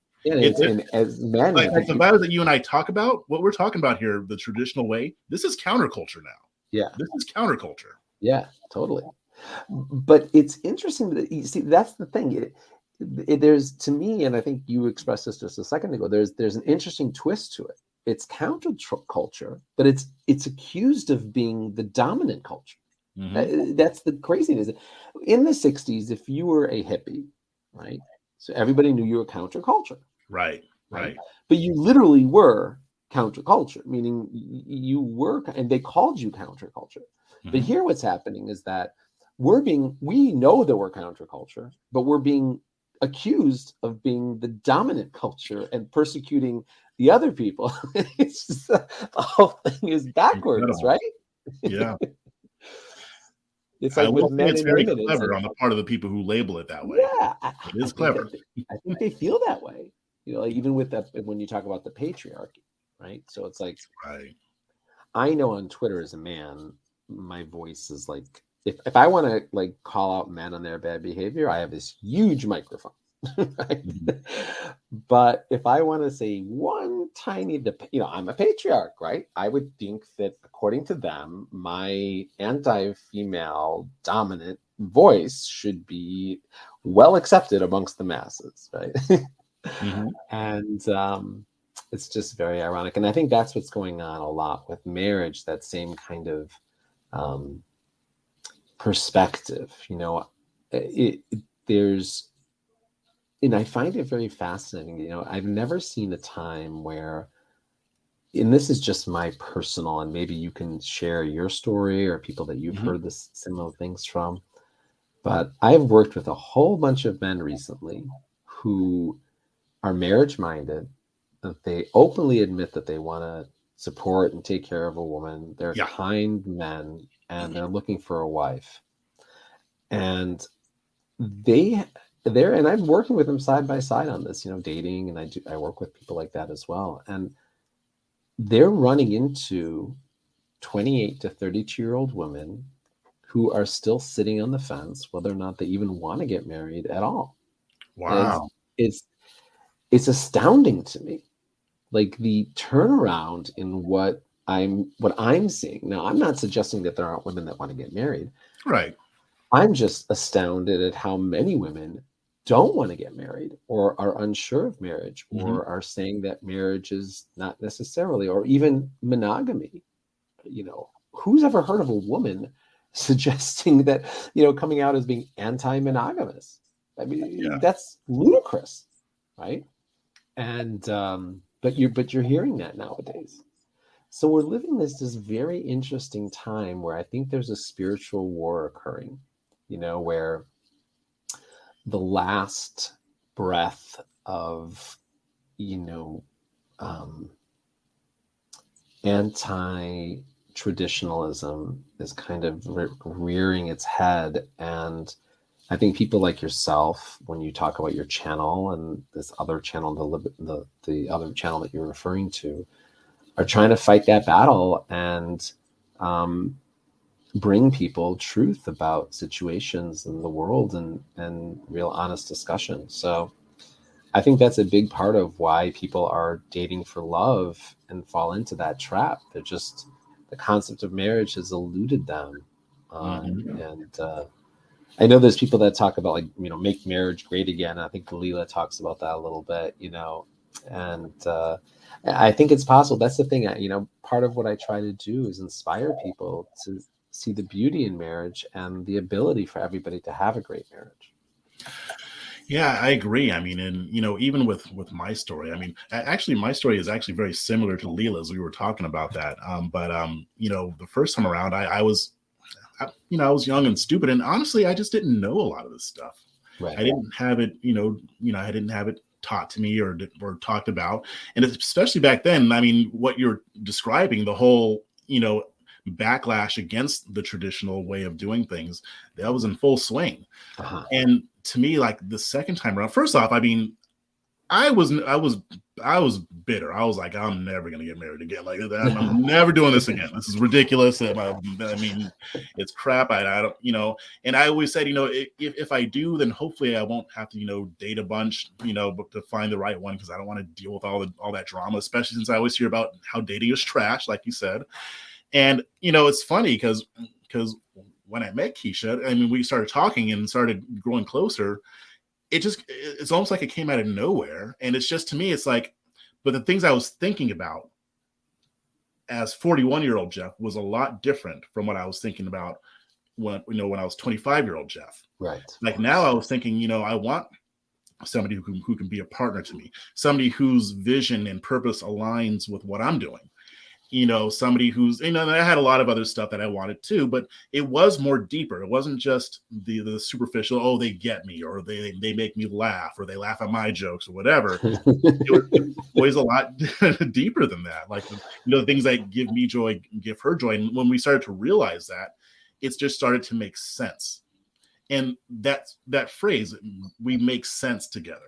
as men, like the values that you and I talk about, what we're talking about here, the traditional way, this is counterculture now. Yeah, this is counterculture. Yeah, totally. But it's interesting that you see, that's the thing. There's, to me, and I think you expressed this just a second ago, there's an interesting twist to it. It's counterculture, but it's accused of being the dominant culture. Mm-hmm. That's the craziness. In the 60s, if you were a hippie, right? So everybody knew you were counterculture. Right. But you literally were counterculture, meaning you were, and they called you counterculture. Mm-hmm. But here what's happening is that we know that we're counterculture, but we're being accused of being the dominant culture and persecuting the other people. It's just, the whole thing is backwards. Incredible. Right? Yeah. It's like with men it's very clever on the part of the people who label it that way. Yeah, it is clever. I think they feel that way. Like even with that, when you talk about the patriarchy, right? So it's like, right. I know on Twitter as a man, my voice is like, if I want to like call out men on their bad behavior, I have this huge microphone. Right? Mm-hmm. But if I want to say one tiny, I'm a patriarch, right? I would think that according to them, my anti-female dominant voice should be well accepted amongst the masses, right? Mm-hmm. And it's just very ironic. And I think that's what's going on a lot with marriage, that same kind of perspective, there's, and I find it very fascinating. I've never seen a time where, and this is just my personal, and maybe you can share your story or people that you've heard this similar things from, but I've worked with a whole bunch of men recently who are marriage minded. They openly admit that they want to support and take care of a woman. They're kind men, and they're looking for a wife. And and I'm working with them side by side on this, dating, and I work with people like that as well. And they're running into 28 to 32-year-old women who are still sitting on the fence whether or not they even want to get married at all. Wow. It's astounding to me. Like the turnaround in what I'm seeing. Now, I'm not suggesting that there aren't women that want to get married. Right. I'm just astounded at how many women don't want to get married or are unsure of marriage or are saying that marriage is not necessarily, or even monogamy. Who's ever heard of a woman suggesting that, coming out as being anti-monogamous? I mean, that's ludicrous, right? And but you're hearing that nowadays. So we're living this very interesting time where I think there's a spiritual war occurring, where the last breath of, anti-traditionalism is kind of rearing its head. And I think people like yourself, when you talk about your channel and this other channel, the other channel that you're referring to, are trying to fight that battle and bring people truth about situations in the world and real honest discussion. So I think that's a big part of why people are dating for love and fall into that trap. They're just, the concept of marriage has eluded them. And I know there's people that talk about, make marriage great again. I think Leela talks about that a little bit, and I think it's possible. That's the thing. Part of what I try to do is inspire people to see the beauty in marriage and the ability for everybody to have a great marriage. Yeah, I agree. I mean, and even with my story, I mean, actually, my story is actually very similar to Leela's. We were talking about that, but the first time around, I was young and stupid, and honestly, I just didn't know a lot of this stuff. Right. I didn't have it, I didn't have it taught to me or talked about, and especially back then. I mean, what you're describing, the whole, backlash against the traditional way of doing things, that was in full swing. And to me, like the second time around, first off, I mean, I was bitter. I was like, I'm never going to get married again. Like, I'm never doing this again. This is ridiculous. I mean, it's crap. I don't, and I always said, if I do, then hopefully I won't have to, date a bunch, to find the right one, because I don't want to deal with all that drama, especially since I always hear about how dating is trash, like you said. And, it's funny because when I met Keisha, I mean, we started talking and started growing closer. It's almost like it came out of nowhere. And it's just, to me, it's like, but the things I was thinking about as 41-year-old Jeff was a lot different from what I was thinking about when I was 25-year-old Jeff. Right. Like now I was thinking, I want somebody who can be a partner to me, somebody whose vision and purpose aligns with what I'm doing. Somebody who's, I had a lot of other stuff that I wanted too, but it was more deeper. It wasn't just the superficial, oh, they get me, or they make me laugh, or they laugh at my jokes, or whatever. It was always a lot deeper than that. Like, things that give me joy, give her joy. And when we started to realize that, it's just started to make sense. And that phrase, we make sense together.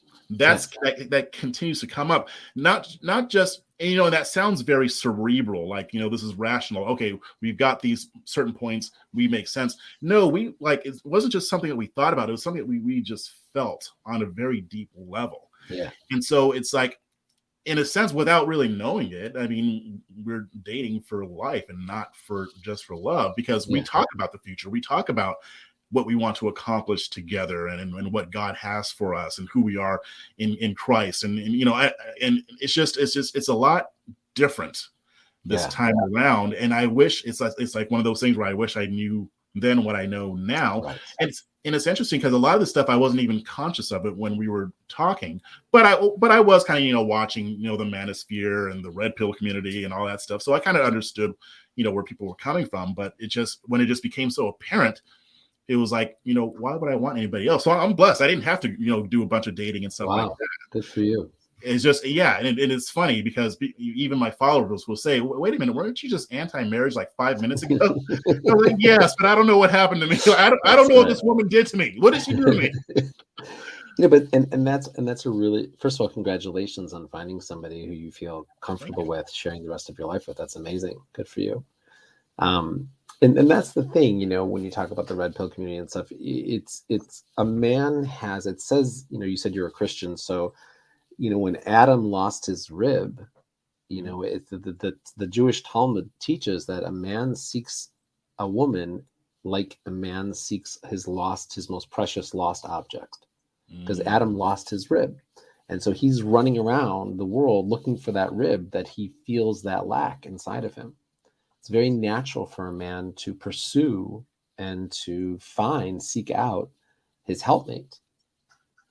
That continues to come up, not just, and that sounds very cerebral, like, this is rational. Okay, we've got these certain points, we make sense. No, it wasn't just something that we thought about, it was something that we just felt on a very deep level. Yeah. And so it's like, in a sense, without really knowing it, I mean, we're dating for life and not just for love, because we talk about the future, we talk about what we want to accomplish together, and what God has for us, and who we are in Christ. And and it's a lot different this time around. And I wish it's like one of those things where I wish I knew then what I know now. Right. And it's interesting because a lot of the stuff I wasn't even conscious of it when we were talking, but I was kind of, watching, the manosphere and the red pill community and all that stuff. So I kind of understood, where people were coming from, but when it just became so apparent, it was like, why would I want anybody else? So I'm blessed. I didn't have to, do a bunch of dating and stuff like that. Good for you. It's just, and it's funny because even my followers will say, wait a minute, weren't you just anti-marriage like 5 minutes ago? I'm like, yes, but I don't know what happened to me. I don't know what this woman did to me. What did she do to me? Yeah, but and that's a really, first of all, congratulations on finding somebody who you feel comfortable with sharing the rest of your life with. That's amazing. Good for you. And that's the thing, when you talk about the red pill community and stuff, it's a man has, it says, you said you're a Christian. So, when Adam lost his rib, it's the Jewish Talmud teaches that a man seeks a woman like a man seeks his most precious lost object, because Adam lost his rib. And so he's running around the world looking for that rib that he feels that lack inside of him. It's very natural for a man to pursue and to seek out his helpmate.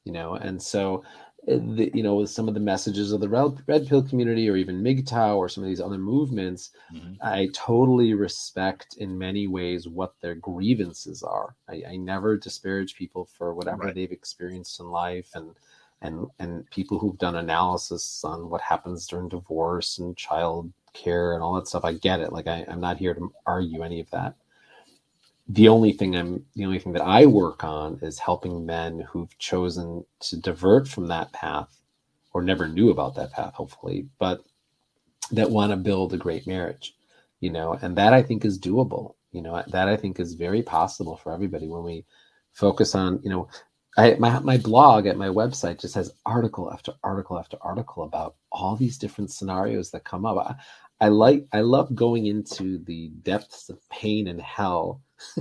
And so, with some of the messages of the red pill community, or even MGTOW, or some of these other movements, I totally respect in many ways what their grievances are. I never disparage people for whatever they've experienced in life, and people who've done analysis on what happens during divorce and child care and all that stuff. I get it. Like, I'm not here to argue any of that. The only thing that I work on is helping men who've chosen to divert from that path, or never knew about that path, hopefully, but that want to build a great marriage, and that I think is doable, that I think is very possible for everybody when we focus on, my blog at my website just has article after article after article about all these different scenarios that come up. I love going into the depths of pain and hell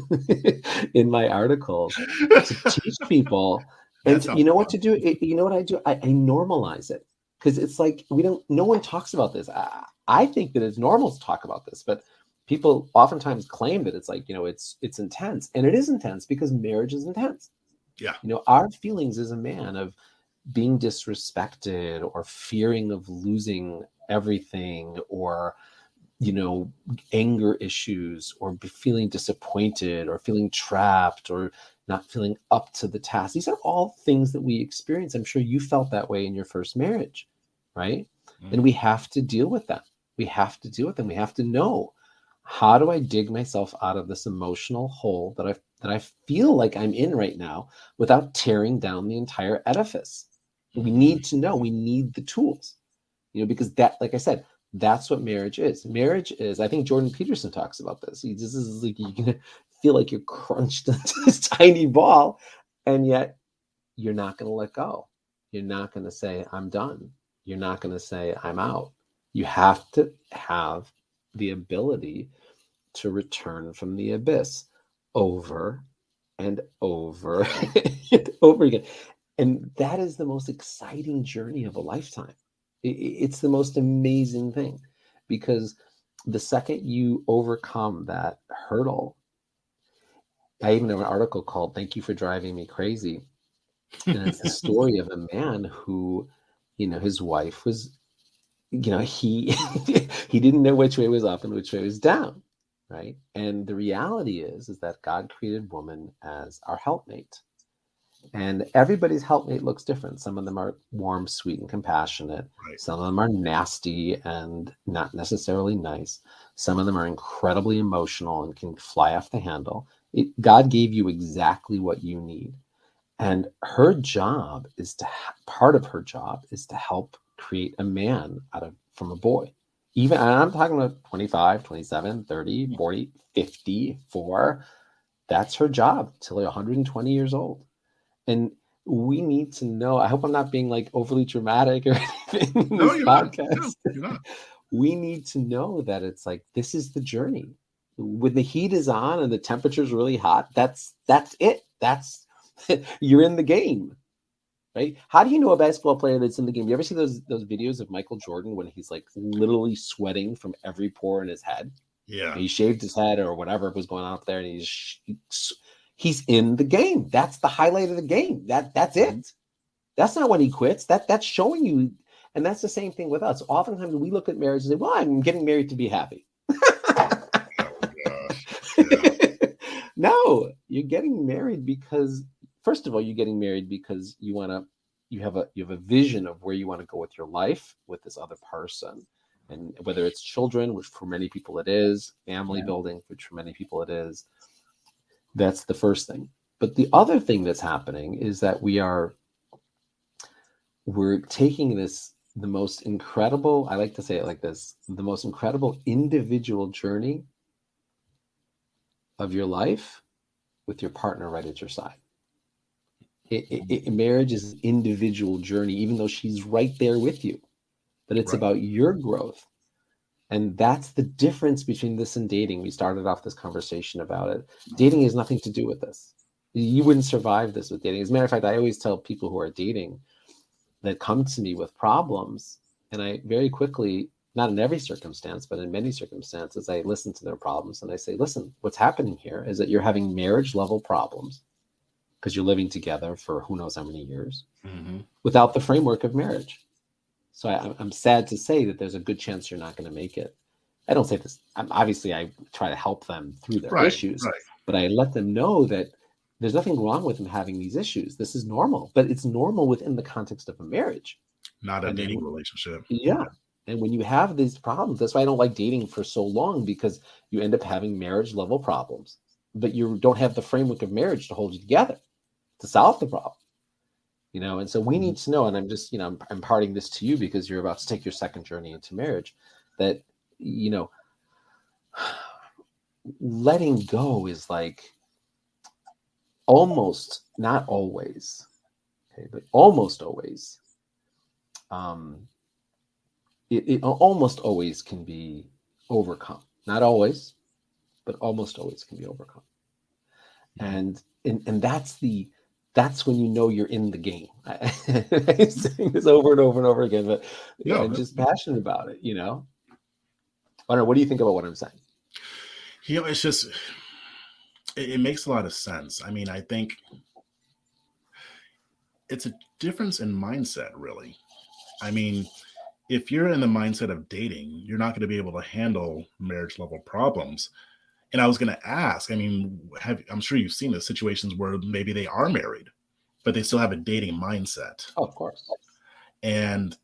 in my articles to teach people. And what to do? What I do? I normalize it, because it's like no one talks about this. I think that it's normal to talk about this, but people oftentimes claim that it's like, it's intense, and it is intense because marriage is intense. Yeah. Our feelings as a man of being disrespected, or fearing of losing everything, or anger issues, or feeling disappointed, or feeling trapped, or not feeling up to the task. These are all things that we experience. I'm sure you felt that way in your first marriage, right? And we have to deal with that. We have to deal with them. We have to know, how do I dig myself out of this emotional hole that I feel like I'm in right now, without tearing down the entire edifice? We need to know. We need the tools, because that, like I said, that's what marriage is. Marriage is, I think Jordan Peterson talks about this. This is like, you're going to feel like you're crunched into this tiny ball, and yet you're not going to let go. You're not going to say, I'm done. You're not going to say, I'm out. You have to have the ability to return from the abyss over and over and over again. And that is the most exciting journey of a lifetime. It's the most amazing thing, because the second you overcome that hurdle, I even have an article called "Thank You for Driving Me Crazy." And it's the story of a man who, his wife was, he didn't know which way was up and which way was down, right? And the reality is that God created woman as our helpmate. And everybody's helpmate looks different. Some of them are warm, sweet, and compassionate. Right. Some of them are nasty and not necessarily nice. Some of them are incredibly emotional and can fly off the handle. God gave you exactly what you need. And her job is part of her job is to help create a man from a boy. Even, and I'm talking about 25, 27, 30, 40, 54. That's her job till 120 years old. And we need to know, I hope I'm not being like overly dramatic or anything in this podcast. No, you're not. We need to know that it's like, this is the journey. When the heat is on and the temperature's really hot, that's it. You're in the game, right? How do you know a basketball player that's in the game? You ever see those videos of Michael Jordan when he's like literally sweating from every pore in his head? Yeah. He shaved his head or whatever was going on up there, and he's in the game. That's the highlight of the game. That's it. That's not when he quits. That's showing you. And that's the same thing with us. Oftentimes we look at marriage and say, well, I'm getting married to be happy. No, you're getting married because, first of all, you're getting married because you have a vision of where you want to go with your life with this other person. And whether it's children, which for many people it is, family building, which for many people it is. That's the first thing. But the other thing that's happening is that we're taking the most incredible, I like to say it like this, the most incredible individual journey of your life with your partner right at your side. Marriage is an individual journey, even though she's right there with you. But it's about your growth. And that's the difference between this and dating. We started off this conversation about it. Dating has nothing to do with this. You wouldn't survive this with dating. As a matter of fact, I always tell people who are dating that come to me with problems, and I very quickly, not in every circumstance, but in many circumstances, I listen to their problems and I say, listen, what's happening here is that you're having marriage level problems, because you're living together for who knows how many years without the framework of marriage. So I'm sad to say that there's a good chance you're not going to make it. I don't say this. Obviously, I try to help them through their issues, but I let them know that there's nothing wrong with them having these issues. This is normal, but it's normal within the context of a marriage. Not a dating relationship. Yeah. And when you have these problems, that's why I don't like dating for so long, because you end up having marriage level problems, but you don't have the framework of marriage to hold you together to solve the problem. And so we need to know, and I'm just, I'm imparting this to you because you're about to take your second journey into marriage, that, letting go is like almost, not always, okay, but almost always, it almost always can be overcome. Not always, but almost always can be overcome. And that's when you're in the game. I'm saying this over and over and over again, but I'm just passionate about it, I don't know. What do you think about what I'm saying? It's just, it makes a lot of sense. I mean, I think it's a difference in mindset, really. I mean, if you're in the mindset of dating, you're not going to be able to handle marriage level problems. And I was going to ask, I mean, I'm sure you've seen the situations where maybe they are married, but they still have a dating mindset. Oh, of course. And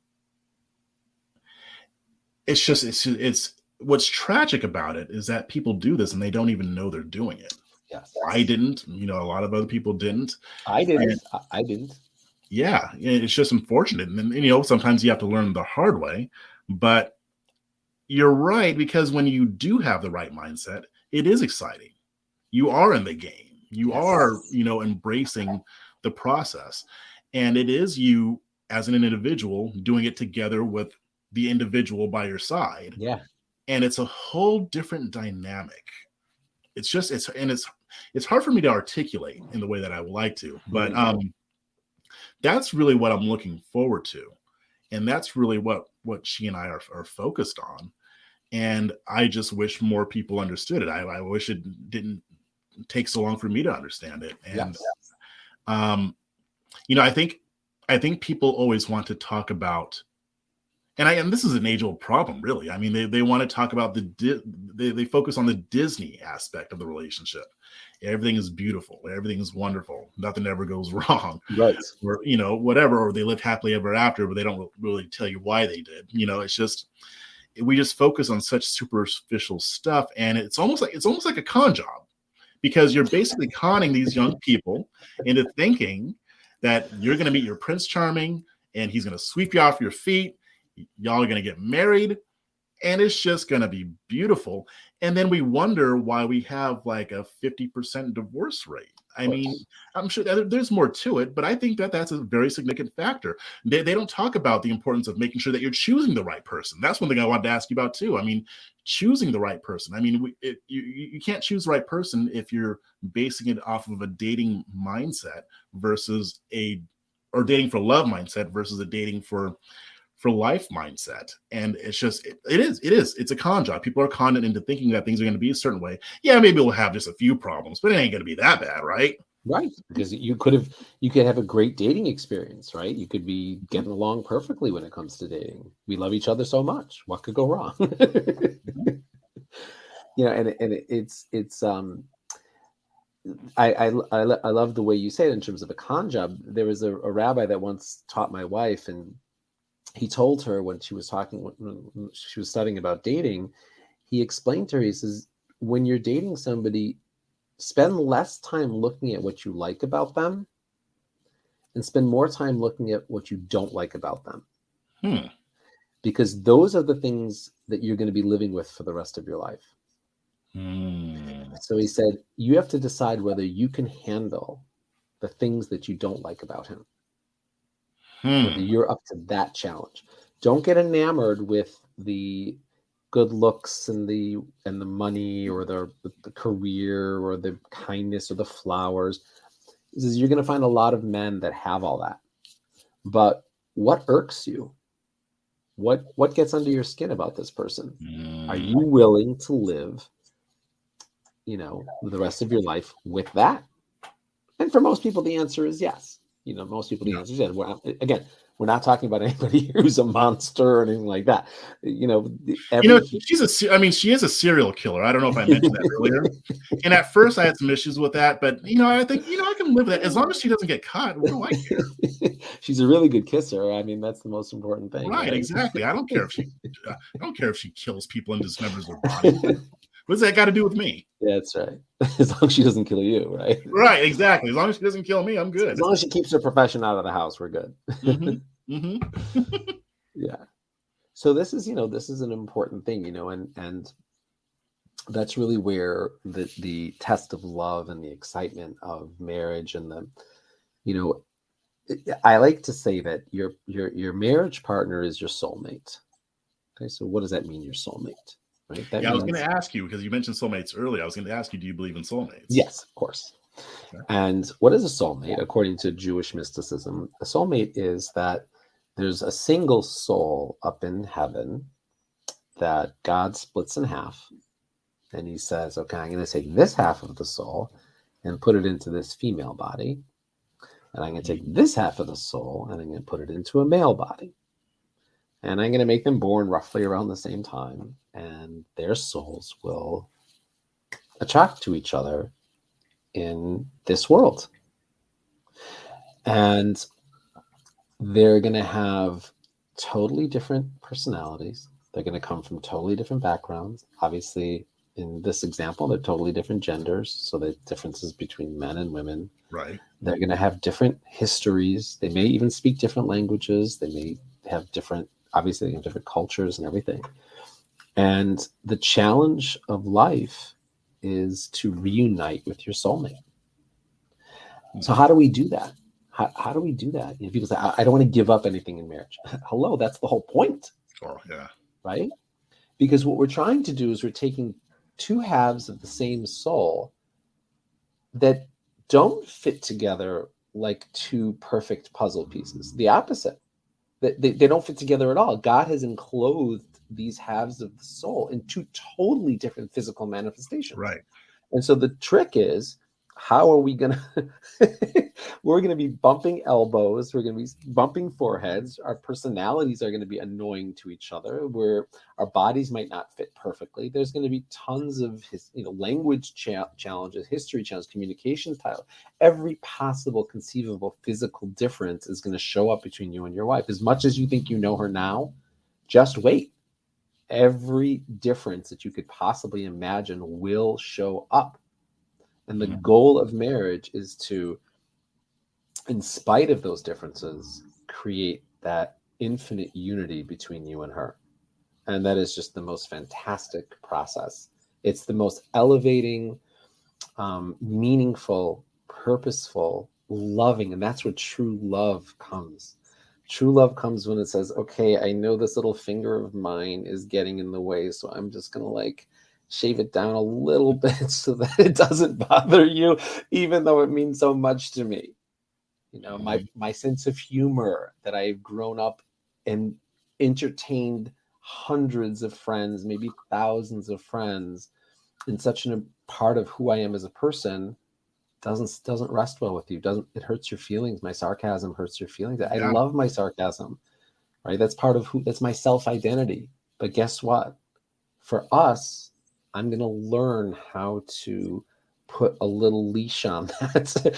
it's what's tragic about it is that people do this and they don't even know they're doing it. Yes. I didn't, a lot of other people didn't. I didn't. I didn't. Yeah, it's just unfortunate. And sometimes you have to learn the hard way, but you're right, because when you do have the right mindset, it is exciting. You are in the game. You are, embracing the process. And it is you as an individual doing it together with the individual by your side. Yeah. And it's a whole different dynamic. It's hard for me to articulate in the way that I would like to, but that's really what I'm looking forward to. And that's really what she and I are focused on. And I just wish more people understood it. I wish it didn't take so long for me to understand it. And, I think people always want to talk about, and this is an age-old problem, really. I mean, they want to talk about they focus on the Disney aspect of the relationship. Everything is beautiful. Everything is wonderful. Nothing ever goes wrong. Right. Or, whatever, or they live happily ever after, but they don't really tell you why they did. It's just, we just focus on such superficial stuff. And it's almost like a con job, because you're basically conning these young people into thinking that you're going to meet your Prince Charming and he's going to sweep you off your feet. Y'all are going to get married and it's just going to be beautiful. And then we wonder why we have like a 50% divorce rate. I mean, I'm sure there's more to it, but I think that's a very significant factor. They don't talk about the importance of making sure that you're choosing the right person. That's one thing I wanted to ask you about too. I mean, choosing the right person. I mean, you can't choose the right person if you're basing it off of a dating mindset or dating for love mindset versus a dating for life mindset. And it's just, it's a con job. People are conned into thinking that things are going to be a certain way. Yeah, maybe we'll have just a few problems, but it ain't going to be that bad, right? Right. Because you could have a great dating experience, right? You could be getting along perfectly when it comes to dating. We love each other so much. What could go wrong? I love the way you say it in terms of a con job. There was a rabbi that once taught my wife, and he told her when she was studying about dating, he explained to her, he says, when you're dating somebody, spend less time looking at what you like about them and spend more time looking at what you don't like about them. Because those are the things that you're going to be living with for the rest of your life. So he said, you have to decide whether you can handle the things that you don't like about him. Whether you're up to that challenge. Don't get enamored with the good looks and the money or the career or the kindness or the flowers. He says you're going to find a lot of men that have all that. But what irks you? What gets under your skin about this person? Are you willing to live, the rest of your life with that? And for most people, the answer is yes. Most people, the answer is yes. We're not talking about anybody who's a monster or anything like that. She is a serial killer. I don't know if I mentioned that earlier. And at first I had some issues with that, but I think, I can live with that as long as she doesn't get caught. What do I care? She's a really good kisser. I mean, that's the most important thing. Right? Exactly. I don't care if she kills people and dismembers their body. What's that got to do with me? Yeah, that's right. As long as she doesn't kill you, right? Right, exactly. As long as she doesn't kill me, I'm good. As long as she keeps her profession out of the house, we're good. Mm-hmm. Mm-hmm. Yeah. So this is an important thing, and that's really where the test of love and the excitement of marriage and I like to say that your marriage partner is your soulmate. Okay, so what does that mean, your soulmate? Right? I was going to ask you, because you mentioned soulmates earlier. I was going to ask you, do you believe in soulmates? Yes, of course. Okay. And what is a soulmate? According to Jewish mysticism, a soulmate is that there's a single soul up in heaven that God splits in half. And he says, okay, I'm going to take this half of the soul and put it into this female body. And I'm going to take this half of the soul and I'm going to put it into a male body. And I'm going to make them born roughly around the same time. And their souls will attract to each other in this world. And they're going to have totally different personalities. They're going to come from totally different backgrounds. Obviously, in this example, they're totally different genders. So the differences between men and women. Right. They're going to have different histories. They may even speak different languages. They may have different cultures and everything. And the challenge of life is to reunite with your soulmate. So how do we do that? How do we do that? People say, I don't want to give up anything in marriage. Hello, that's the whole point. Oh, yeah. Right? Because what we're trying to do is we're taking two halves of the same soul that don't fit together like two perfect puzzle pieces. The opposite. They don't fit together at all. God has enclosed these halves of the soul in two totally different physical manifestations. Right. And so the trick is, how are we going to, we're going to be bumping elbows. We're going to be bumping foreheads. Our personalities are going to be annoying to each other, where our bodies might not fit perfectly. There's going to be tons of language challenges, history challenges, communication style. Every possible conceivable physical difference is going to show up between you and your wife. As much as you think you know her now, just wait. Every difference that you could possibly imagine will show up. And the goal of marriage is to, in spite of those differences, create that infinite unity between you and her. And that is just the most fantastic process. It's the most elevating, meaningful, purposeful, loving. And that's where true love comes. True love comes when it says, okay, I know this little finger of mine is getting in the way, so I'm just going to shave it down a little bit so that it doesn't bother you, even though it means so much to me. My sense of humor, that I've grown up and entertained hundreds of friends, maybe thousands of friends, in such a part of who I am as a person, doesn't rest well with you. It hurts your feelings. My sarcasm hurts your feelings. I love my sarcasm, right? That's part of that's my self-identity. But guess what? For us, I'm going to learn how to put a little leash on that.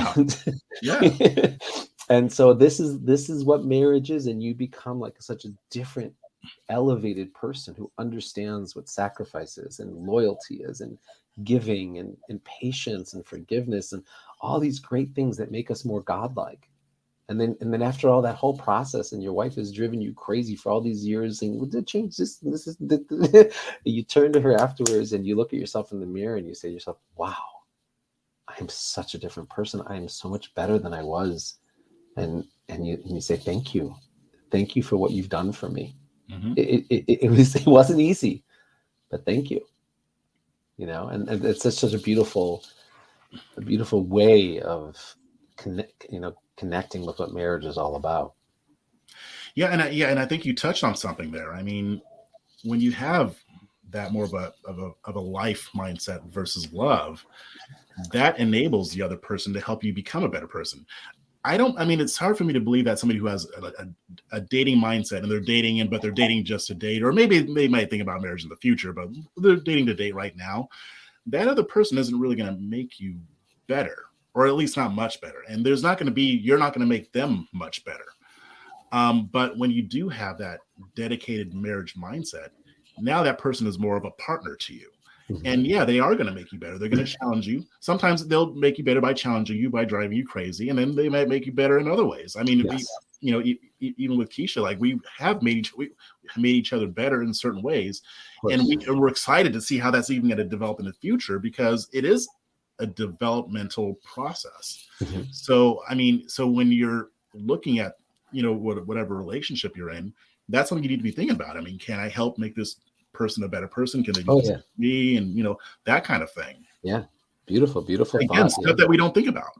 And so this is what marriage is. And you become such a different, elevated person who understands what sacrifice is and loyalty is and giving and patience and forgiveness and all these great things that make us more godlike. And then after all that whole process, and your wife has driven you crazy for all these years, and would it change this? You turn to her afterwards and you look at yourself in the mirror and you say to yourself, wow, I am such a different person. I am so much better than I was. And you say, thank you. Thank you for what you've done for me. Mm-hmm. It wasn't easy, but thank you. And it's such a beautiful way of connecting with what marriage is all about. And I think you touched on something there. I mean, when you have that more of a life mindset versus love, that enables the other person to help you become a better person. I mean, it's hard for me to believe that somebody who has a dating mindset and they're dating but they're dating just to date, or maybe they might think about marriage in the future, but they're dating to date right now. That other person isn't really going to make you better, or at least not much better. And you're not going to make them much better. But when you do have that dedicated marriage mindset, now that person is more of a partner to you. And yeah, they are going to make you better. They're going to challenge you. Sometimes they'll make you better by challenging you, by driving you crazy. And then they might make you better in other ways. I mean, yes. Even with Keisha, like we made each other better in certain ways. And we're excited to see how that's even going to develop in the future, because it is a developmental process. So, I mean, so when you're looking at, whatever relationship you're in, that's something you need to be thinking about. I mean, can I help make this person a better person? Can they do me? And that kind of thing. Yeah. Beautiful Again, stuff that we don't think about.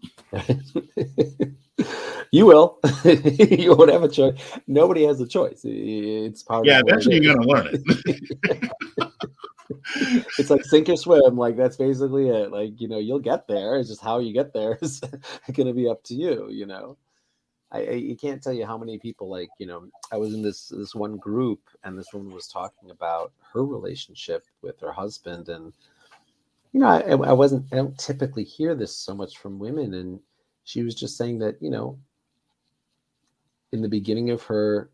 You will. You won't have a choice. Nobody has a choice. It's part of eventually you're gonna learn it. It's like sink or swim. Like that's basically it. Like, you'll get there. It's just how you get there is gonna be up to you, I can't tell you how many people, like, I was in this one group, and this woman was talking about her relationship with her husband. And, I don't typically hear this so much from women. And she was just saying that, in the beginning of her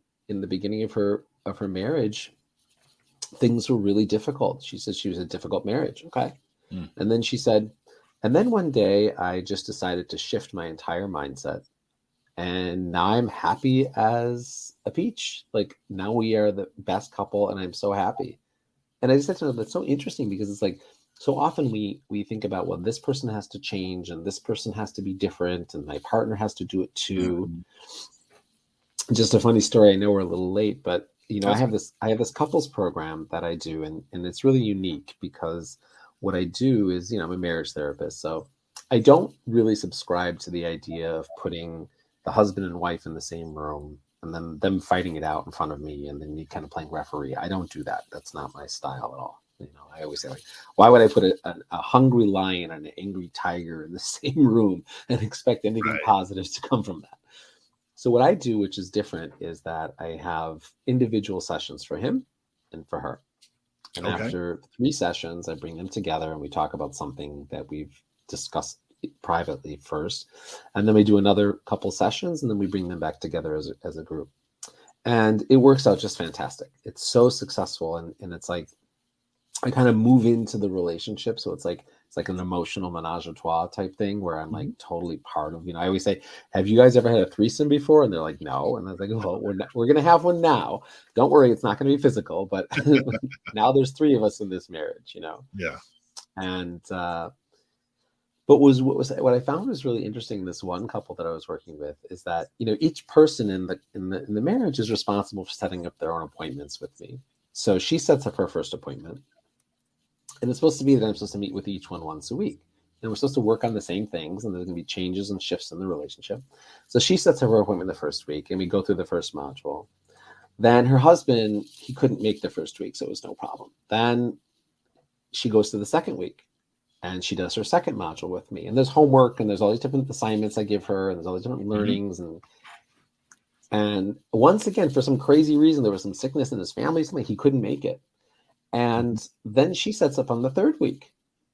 marriage, things were really difficult. She said she was a difficult marriage. Okay. And then she said, and then one day I just decided to shift my entire mindset. And now I'm happy as a peach. Like, now we are the best couple, and I'm so happy. And I just said to her, that's so interesting, because it's like, so often we think about, well, this person has to change, and this person has to be different, and my partner has to do it too. Just a funny story. I know we're a little late, but I have this couples program that I do, and it's really unique, because what I do is, I'm a marriage therapist. So I don't really subscribe to the idea of putting the husband and wife in the same room and then them fighting it out in front of me, and then me kind of playing referee. I don't do that. That's not my style at all. I always say, like, why would I put a hungry lion and an angry tiger in the same room and expect anything positive to come from that? So what I do, which is different, is that I have individual sessions for him and for her. And after 3 sessions, I bring them together and we talk about something that we've discussed privately first, and then we do another couple sessions, and then we bring them back together as a group, and it works out just fantastic. It's so successful, and it's like I kind of move into the relationship, so it's like an emotional menage a trois type thing where I'm like totally part of. I always say, have you guys ever had a threesome before? And they're like, no. And I was like, well, we're gonna have one now. Don't worry, it's not gonna be physical, but now there's 3 of us in this marriage. Yeah. And But what I found was really interesting. This one couple that I was working with is that each person in the marriage is responsible for setting up their own appointments with me. So she sets up her first appointment, and it's supposed to be that I'm supposed to meet with each one once a week, and we're supposed to work on the same things, and there's going to be changes and shifts in the relationship. So she sets up her appointment the first week, and we go through the first module. Then her husband, he couldn't make the first week, so it was no problem. Then she goes to the second week, and she does her second module with me. And there's homework, and there's all these different assignments I give her, and there's all these different learnings. And once again, for some crazy reason, there was some sickness in his family, something he couldn't make it. And then she sets up on the third week,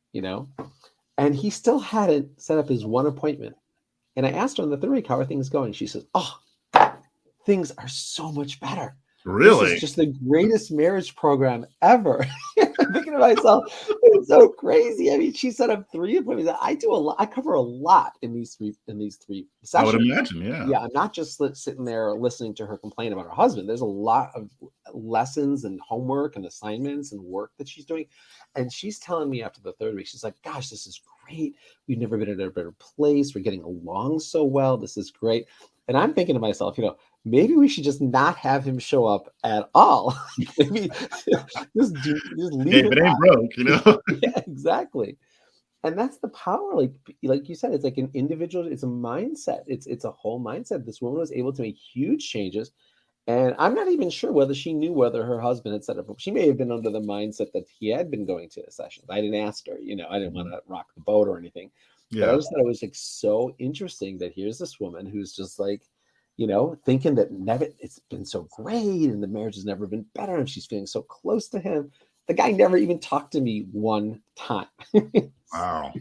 and he still hadn't set up his one appointment. And I asked her on the third week, how are things going? She says, oh, things are so much better. Really? This is just the greatest marriage program ever. I'm thinking to myself, it's so crazy. I mean, she set up 3 appointments. I do a lot. I cover a lot in these 3 sessions. I would imagine, yeah. Yeah, I'm not just sitting there listening to her complain about her husband. There's a lot of lessons and homework and assignments and work that she's doing. And she's telling me after the 3rd week, she's like, gosh, this is great. We've never been in a better place. We're getting along so well. This is great. And I'm thinking to myself, maybe we should just not have him show up at all. Maybe just leave it ain't broke, Yeah, exactly. And that's the power. Like you said, it's like an individual. It's a mindset. It's a whole mindset. This woman was able to make huge changes, And I'm not even sure whether she knew whether her husband had set up. She may have been under the mindset that he had been going to the sessions. I didn't ask her, I didn't want to rock the boat or anything. But I Yeah. just thought it was like so interesting that here's this woman who's just like, thinking that never it's been so great and the marriage has never been better and she's feeling so close to him. The guy never even talked to me one time. Wow.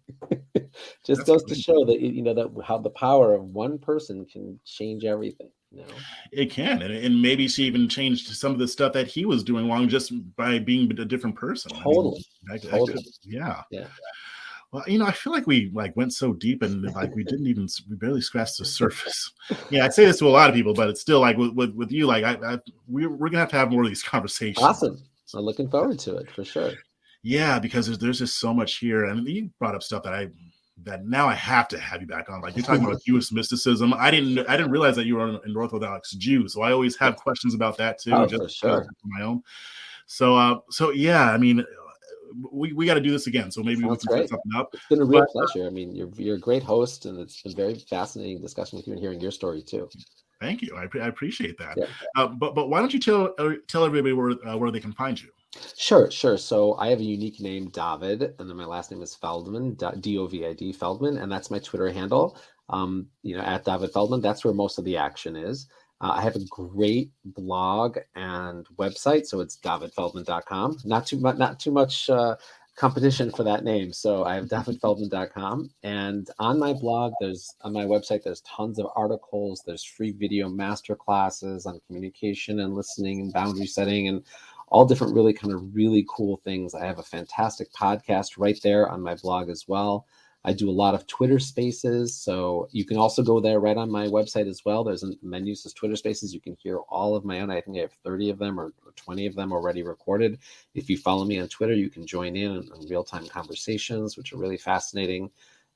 Just That's goes to crazy. show that that how the power of one person can change everything. It can, and maybe she even changed some of the stuff that he was doing wrong just by being a different person. Totally. That Totally. could, yeah. Yeah. Well, I feel like we went so deep and we barely scratched the surface. Yeah, I say this to a lot of people, but it's still like with you, like we're gonna have more of these conversations. Awesome. I'm looking forward to it for sure. Yeah, because there's just so much here, and you brought up stuff that now I have to have you back on. Like you're talking about Jewish mysticism. I didn't realize that you were an Orthodox Jew, so I always have questions about that too, Oh, just for sure. for my own. So yeah, I mean, we got to do this again. So maybe we can set something up. It's been a real pleasure. I mean, you're a great host, and it's been very fascinating discussing with you and hearing your story too. Thank you. I appreciate that. Yeah. But why don't you tell everybody where they can find you? Sure. So I have a unique name, David, and then my last name is Feldman, D-O-V-I-D, Feldman, and that's my Twitter handle. At David Feldman. That's where most of the action is. I have a great blog and website, so it's davidfeldman.com. Not too much competition for that name. So I have davidfeldman.com, and on my website, there's tons of articles. There's free video master classes on communication and listening and boundary setting and all different really cool things. I have a fantastic podcast right there on my blog as well. I do a lot of Twitter Spaces, so you can also go there right on my website as well. There's a menu says Twitter Spaces. You can hear all of my own. I think I have 30 of them or 20 of them already recorded. If you follow me on Twitter, you can join in on real-time conversations, which are really fascinating.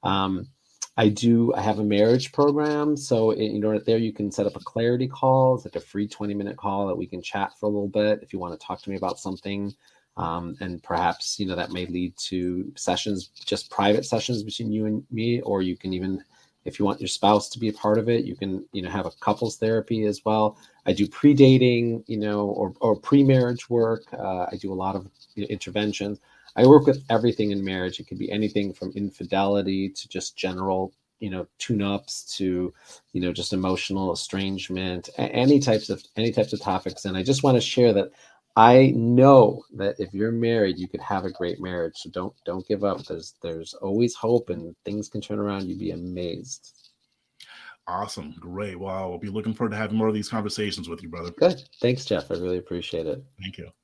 I have a marriage program. So, there you can set up a clarity call. It's like a free 20-minute call that we can chat for a little bit if you want to talk to me about something. And perhaps, that may lead to sessions, just private sessions between you and me, or you can even, if you want your spouse to be a part of it, you can, have a couples therapy as well. I do pre-dating, or pre-marriage work. I do a lot of interventions. I work with everything in marriage. It could be anything from infidelity to just general, tune-ups to, just emotional estrangement, any types of topics. And I just want to share that I know that if you're married, you could have a great marriage. So don't give up. There's always hope, and things can turn around. You'd be amazed. Awesome. Great. Well, I'll be looking forward to having more of these conversations with you, brother. Good. Thanks, Jeff. I really appreciate it. Thank you.